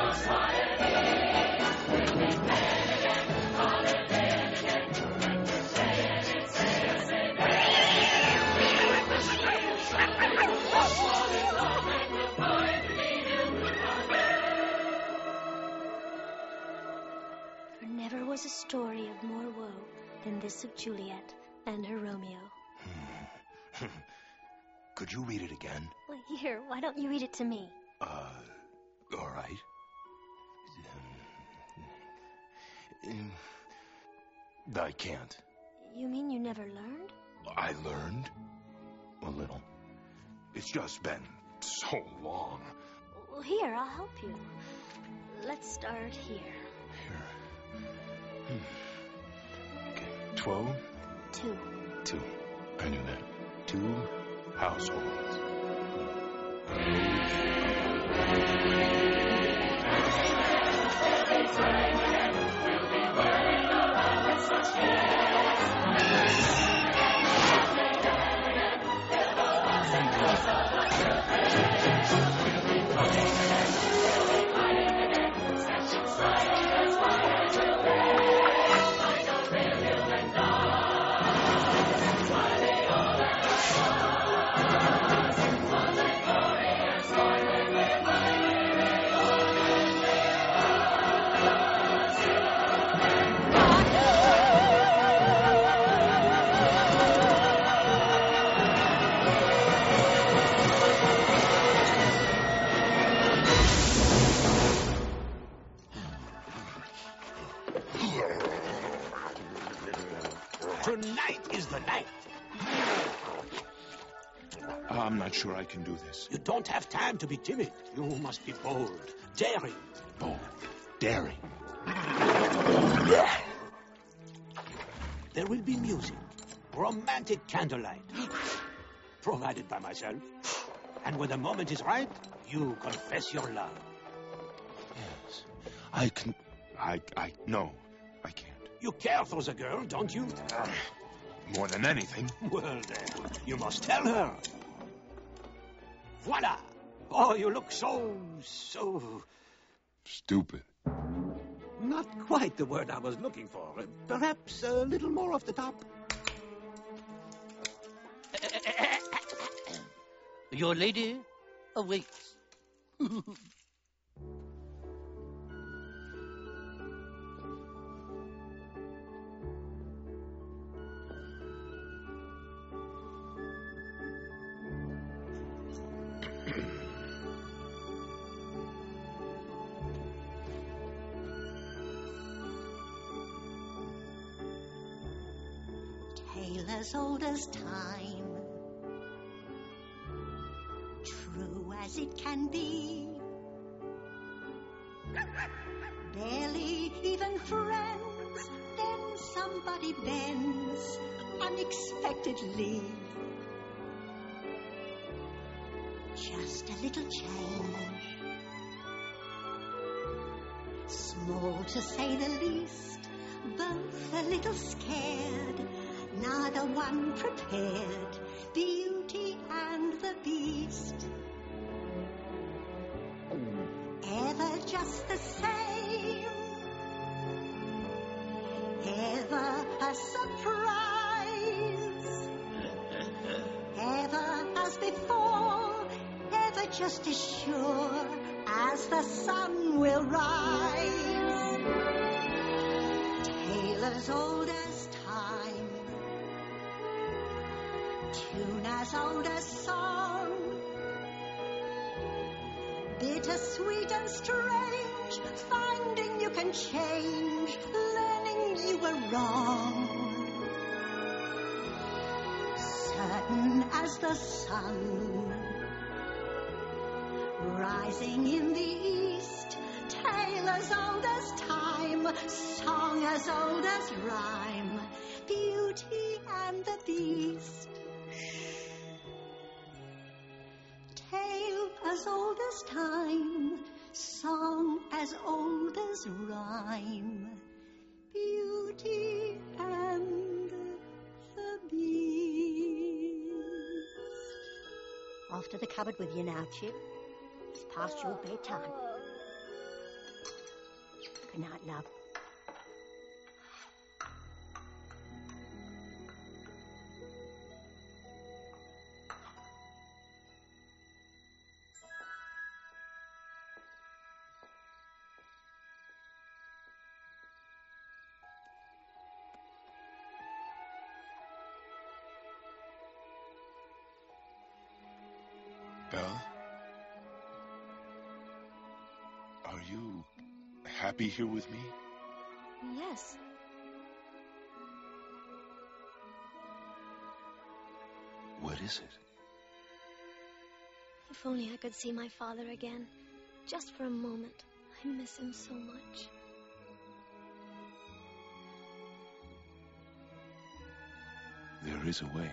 For never was a story of more woe than this of Juliet and her Romeo. Could you read it again? Well, here, why don't you read it to me? All right. I can't. You mean you never learned? I learned a little. It's just been so long. Well, here, I'll help you. Let's start here. Okay. 12? 2. 2. I knew that. 2 households. Tonight is the night. I'm not sure I can do this. You don't have time to be timid. You must be bold, daring. Bold, daring. There will be music, romantic candlelight, provided by myself. And when the moment is right, you confess your love. Yes, I can... No, I can't. You care for the girl, don't you? More than anything. Well, then, you must tell her. Voila! Oh, you look so... Stupid. Not quite the word I was looking for. Perhaps a little more off the top. Your lady awaits. Tale as old as time, true as it can be. Barely even friends, then somebody bends unexpectedly. Just a little change, small to say the least, both a little scared, neither one prepared, Beauty and the Beast. Ever just the same, ever a surprise, ever as before, ever just as sure as the sun will rise. Tale as old as time, tune as old as song, bittersweet and strange, finding you can change, learning you were wrong. Certain as the sun, rising in the east, tale as old as time, song as old as rhyme, Beauty and the Beast. Tale as old as time, song as old as rhyme, Beauty and the Beast. Off to the cupboard with you now, Chip. It's past your bedtime. Good night, love. Belle? Are you happy here with me? Yes. What is it? If only I could see my father again. Just for a moment. I miss him so much. There is a way.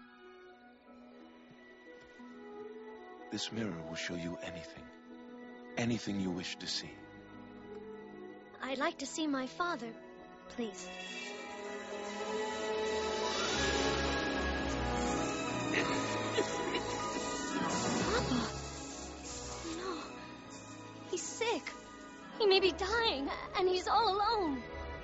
This mirror will show you anything. Anything you wish to see. I'd like to see my father, please. Papa! No. He's sick. He may be dying, and he's all alone.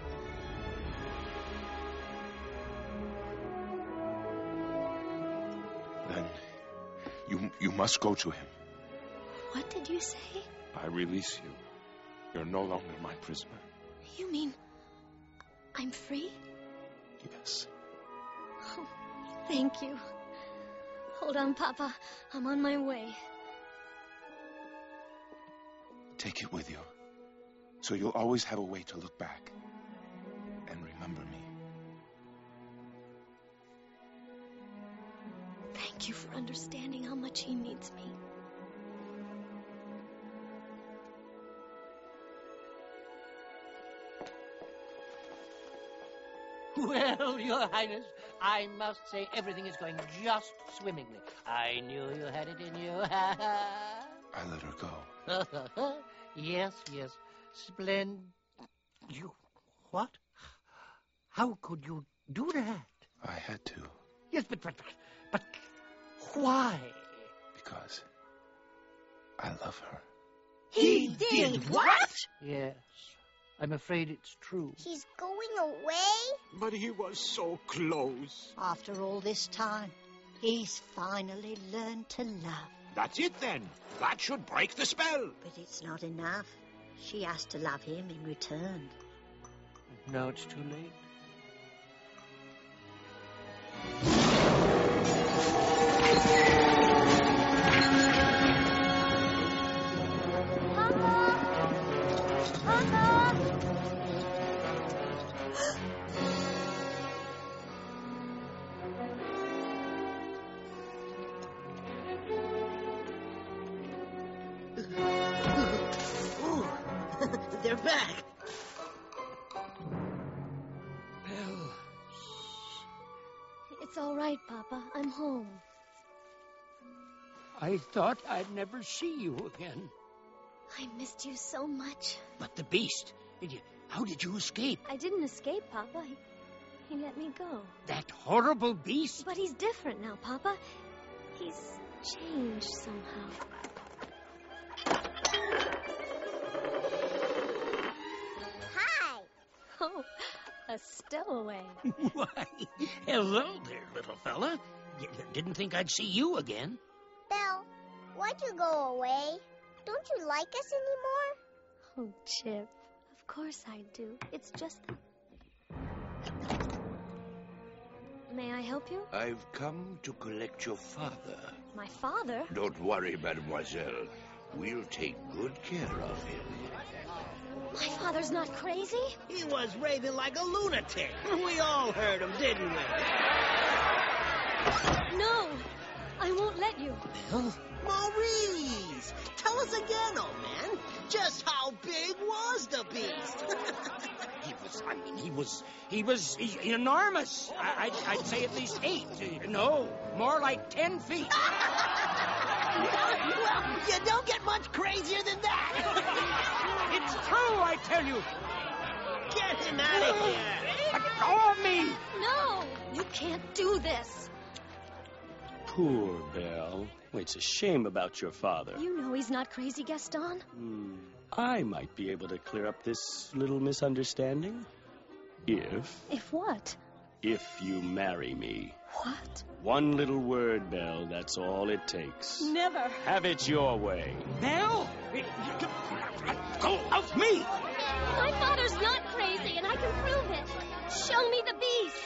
Then you must go to him. What did you say? I release you. You're no longer my prisoner. You mean I'm free? Yes. Oh, thank you. Hold on, Papa. I'm on my way. Take it with you, so you'll always have a way to look back and remember me. Thank you for understanding how much he means me. Well, Your Highness, I must say everything is going just swimmingly. I knew you had it in you. I let her go. Yes. You... What? How could you do that? I had to. Yes, but why? Because I love her. He did what? Yes, I'm afraid it's true. He's going away? But he was so close. After all this time, he's finally learned to love. That's it then. That should break the spell. But it's not enough. She has to love him in return. Now it's too late. They're back. Belle. It's all right, Papa. I'm home. I thought I'd never see you again. I missed you so much. But the beast, how did you escape? I didn't escape, Papa. He let me go. That horrible beast? But he's different now, Papa. He's changed somehow. Hi. Oh, a stowaway. Why, hello there, little fella. Didn't think I'd see you again. Belle, why'd you go away? Don't you like us anymore? Oh, Chip, of course I do. It's just... May I help you? I've come to collect your father. My father? Don't worry, mademoiselle. We'll take good care of him. My father's not crazy. He was raving like a lunatic. We all heard him, didn't we? No, I won't let you. Maurice, tell us again, old man. Just how big was the beast? He was enormous. I'd say at least 8. No, more like 10 feet. Well, you don't get much crazier than that. It's true, I tell you. Get him out of here. Let go of me. No, you can't do this. Poor Belle. Well, it's a shame about your father. You know he's not crazy, Gaston. I might be able to clear up this little misunderstanding. If what? If you marry me. What? One little word, Belle. That's all it takes. Never. Have it your way. Belle? Go of me! My father's not crazy, and I can prove it. Show me the beast.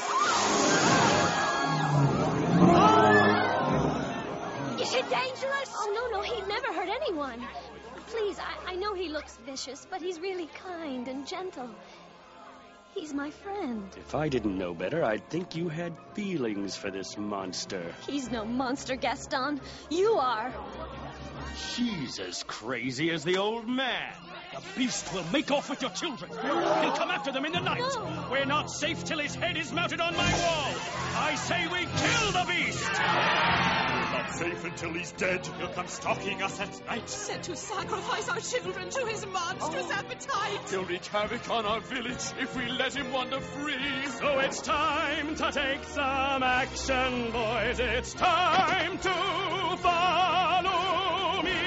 Is it dangerous? Oh, no, he'd never hurt anyone. Please, I know he looks vicious, but he's really kind and gentle. He's my friend. If I didn't know better, I'd think you had feelings for this monster. He's no monster, Gaston. You are. She's as crazy as the old man. The beast will make off with your children. He'll come after them in the night. No. We're not safe till his head is mounted on my wall. I say we kill the beast. We're not safe until he's dead. He'll come stalking us at night. Said to sacrifice our children to his monstrous appetite. He'll wreak havoc on our village if we let him wander free. So it's time to take some action, boys. It's time to follow me.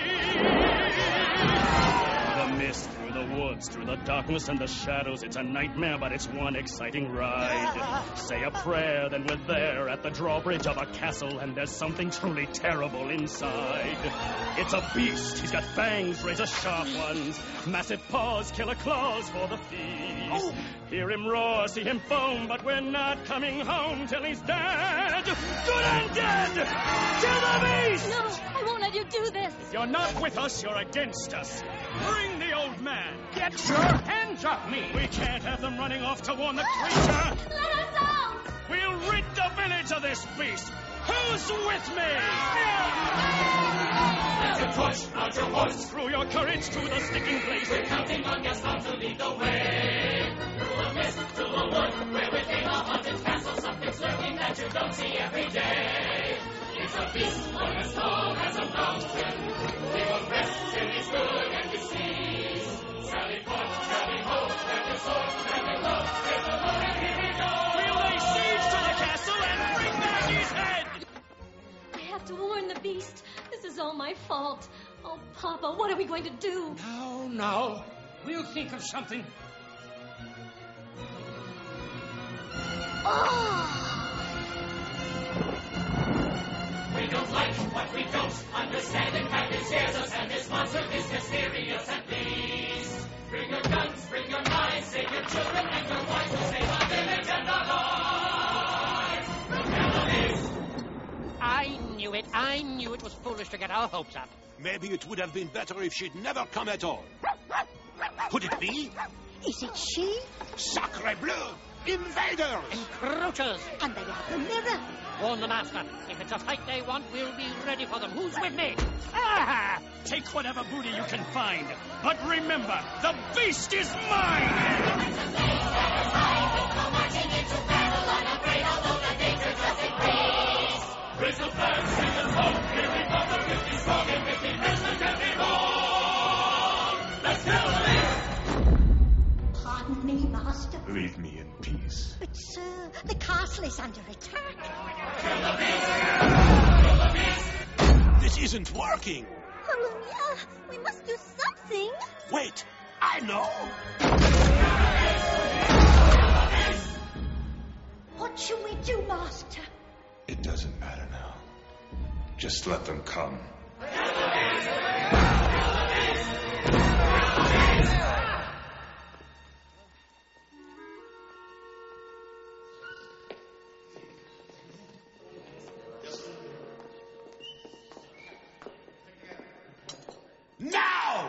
The mist through the woods, through the darkness and the shadows. It's a nightmare, but it's one exciting ride. Say a prayer, then we're there at the drawbridge of a castle, and there's something truly terrible inside. It's a beast. He's got fangs, razor-sharp ones, massive paws, killer claws for the feast. Hear him roar, see him foam, but we're not coming home till he's dead. Good and dead! Kill the beast! No, I won't let you do this. If you're not with us, you're against us. Bring the old man. Get your hands off me. We can't have them running off to warn the creature. Let us out! We'll rid the village of this beast. Who's with me? Let your torch, mount your horse. Through your courage to the sticking place. We're counting on Gaston to lead the way. Through a mist, through a wood, where within a haunted castle something's lurking that you don't see every day. It's a beast born as tall as a mountain. He won't rest till he's good and he sees. Sally forth, Sally ho, grab your sword, grab your love, praise the Lord, and here we go. We'll lay siege to the castle and bring back his head. I have to warn the beast. This is all my fault. Oh, Papa, what are we going to do? No. We'll think of something. We don't like what we don't understand, and fact it scares us, and this monster is mysterious, and please bring your guns, bring your knives, save your children and your wives, to save our village and our lives from enemies. I knew it was foolish to get our hopes up. Maybe it would have been better if she'd never come at all. Could it be? Is it she? Sacre bleu! Invaders! Encroachers! And they have the mirror. Warn the master. If it's a fight they want, we'll be ready for them. Who's with me? Ah! Take whatever booty you can find. But remember, the beast is mine! Raise the flag, sing and hope, here we come, the 50 strong and 50 restless and be born. Let's kill the beast! Pardon me, Master. Leave me in peace. But, sir, the castle is under attack. Kill the beast! Kill the beast! This isn't working. Hallelujah! We must do something. Wait, I know. What shall we do, Master? It doesn't matter now. Just let them come. Now!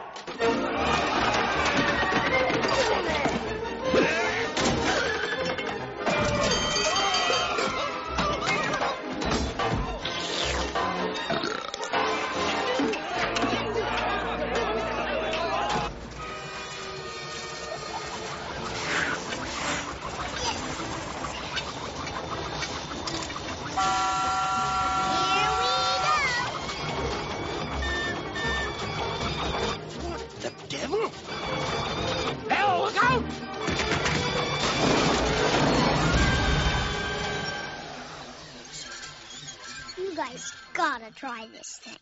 gotta try this thing.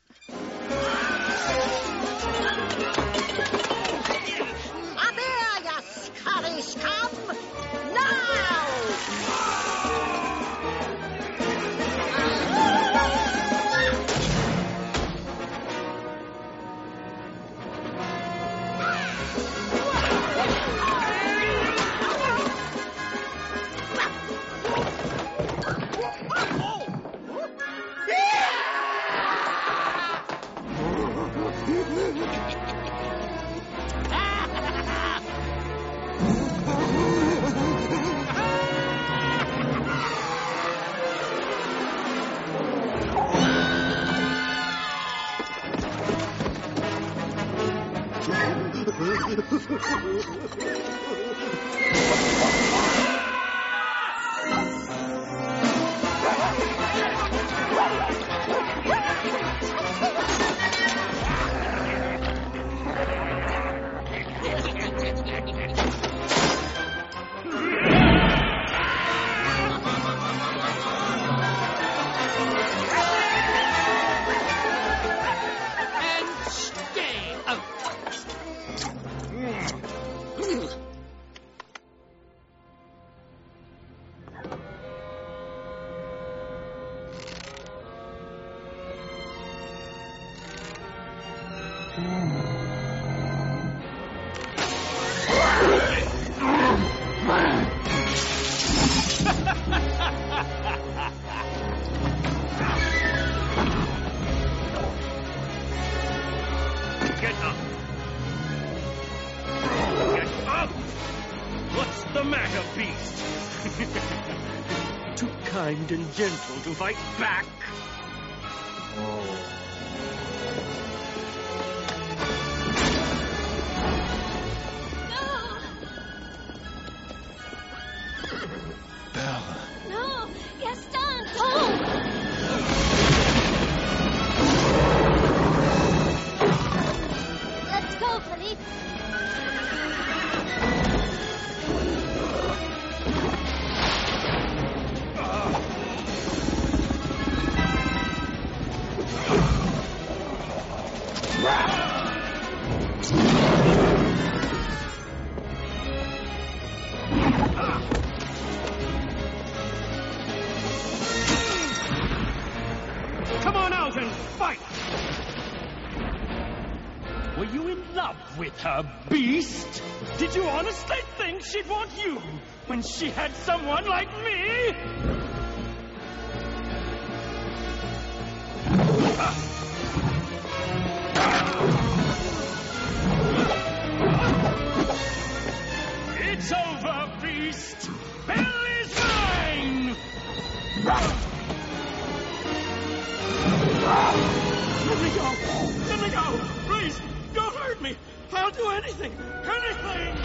Up here, you Scotty scum! Now! Get up! Get up! What's the matter, beast? Too kind and gentle to fight back? No! No! Gaston! Oh! Let's go, Philippe. Come on out and fight! Were you in love with her, beast? Did you honestly think she'd want you when she had someone like me? It's over, beast! Belle is mine! Let me go! Let me go! Please, don't hurt me! I'll do anything! Anything!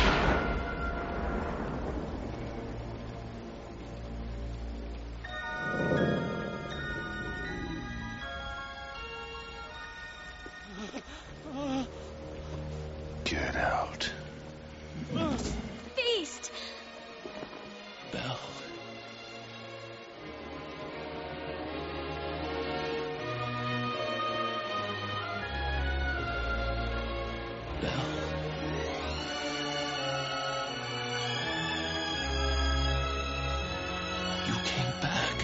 Get out. Beast! Belle. You came back.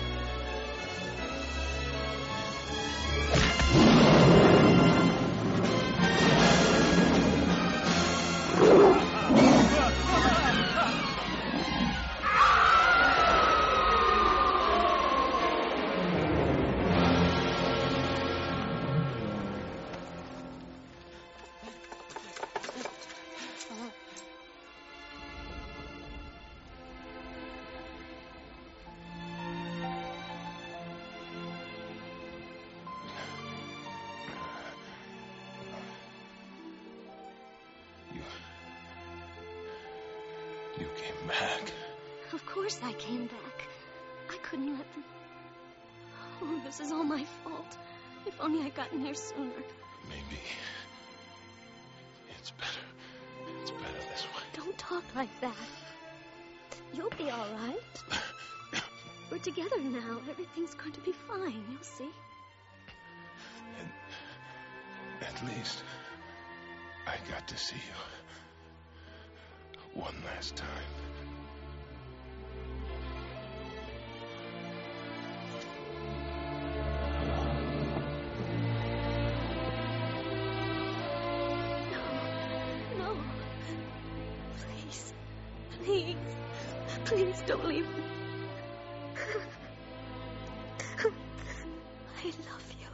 You came back. Of course I came back. I couldn't let them. Oh, this is all my fault. If only I'd gotten here sooner. Maybe. It's better. It's better this way. Don't talk like that. You'll be all right. We're together now. Everything's going to be fine. You'll see. At least I got to see you one last time. No. Please. Please. Please don't leave me. I love you.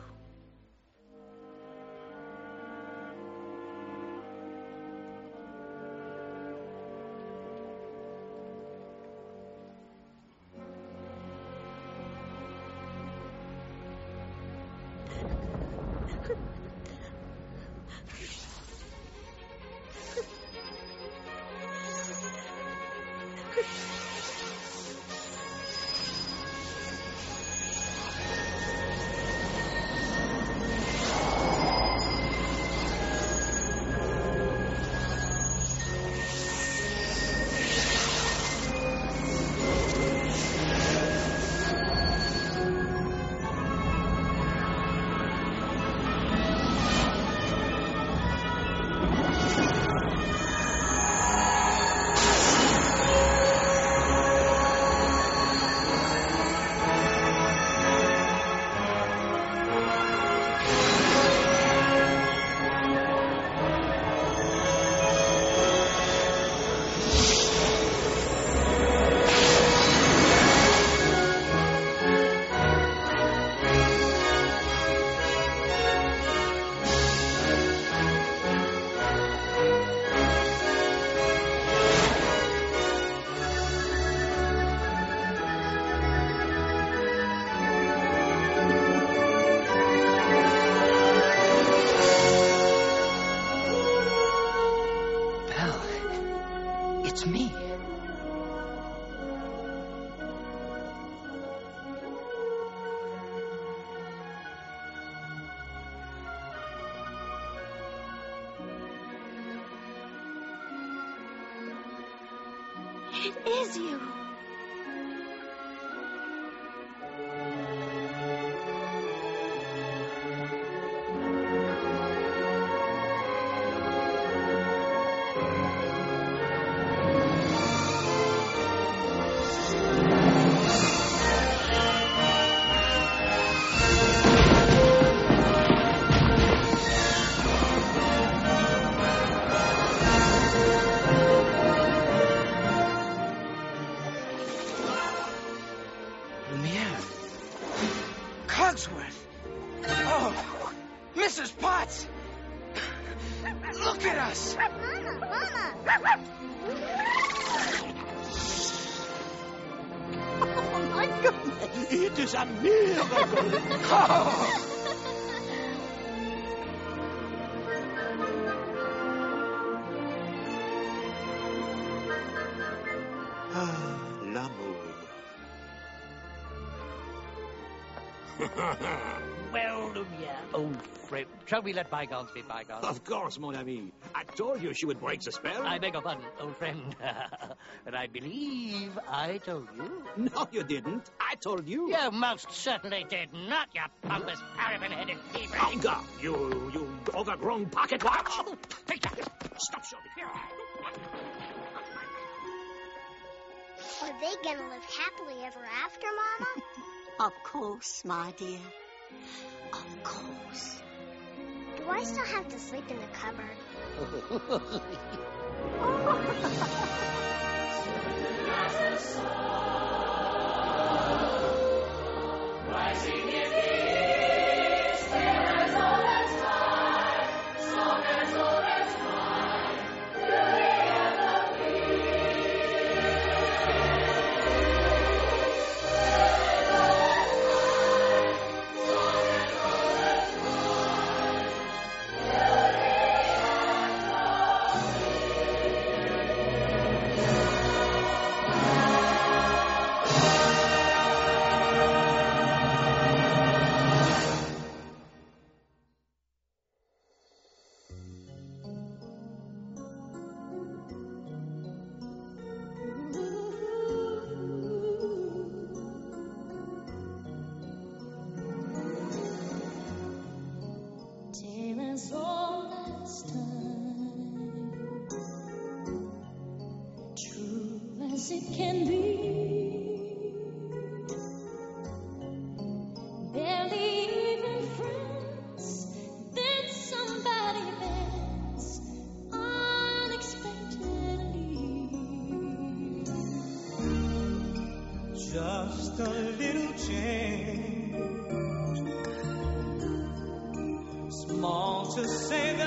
It's me. It is you. Lumiere. Cogsworth. Oh, Mrs. Potts. Look at us. Mama. Oh, my goodness. It is a miracle. Oh. L'amour. Well, Lumiere, old friend, shall we let bygones be bygones? Of course, mon ami. I told you she would break the spell. I beg your pardon, old friend. And I believe I told you. No, you didn't. I told you. You most certainly did not, you pompous, paraffin-headed fever. Ogre, you overgrown pocket watch. Oh, take that. Stop showing. Are they gonna live happily ever after, Mama? Of course, my dear. Of course. Do I still have to sleep in the cupboard? Rising in the east, clear as old as time, song as old as time, beauty and the beast. it can be. Barely even friends, then somebody bends unexpectedly. Just a little change, small to say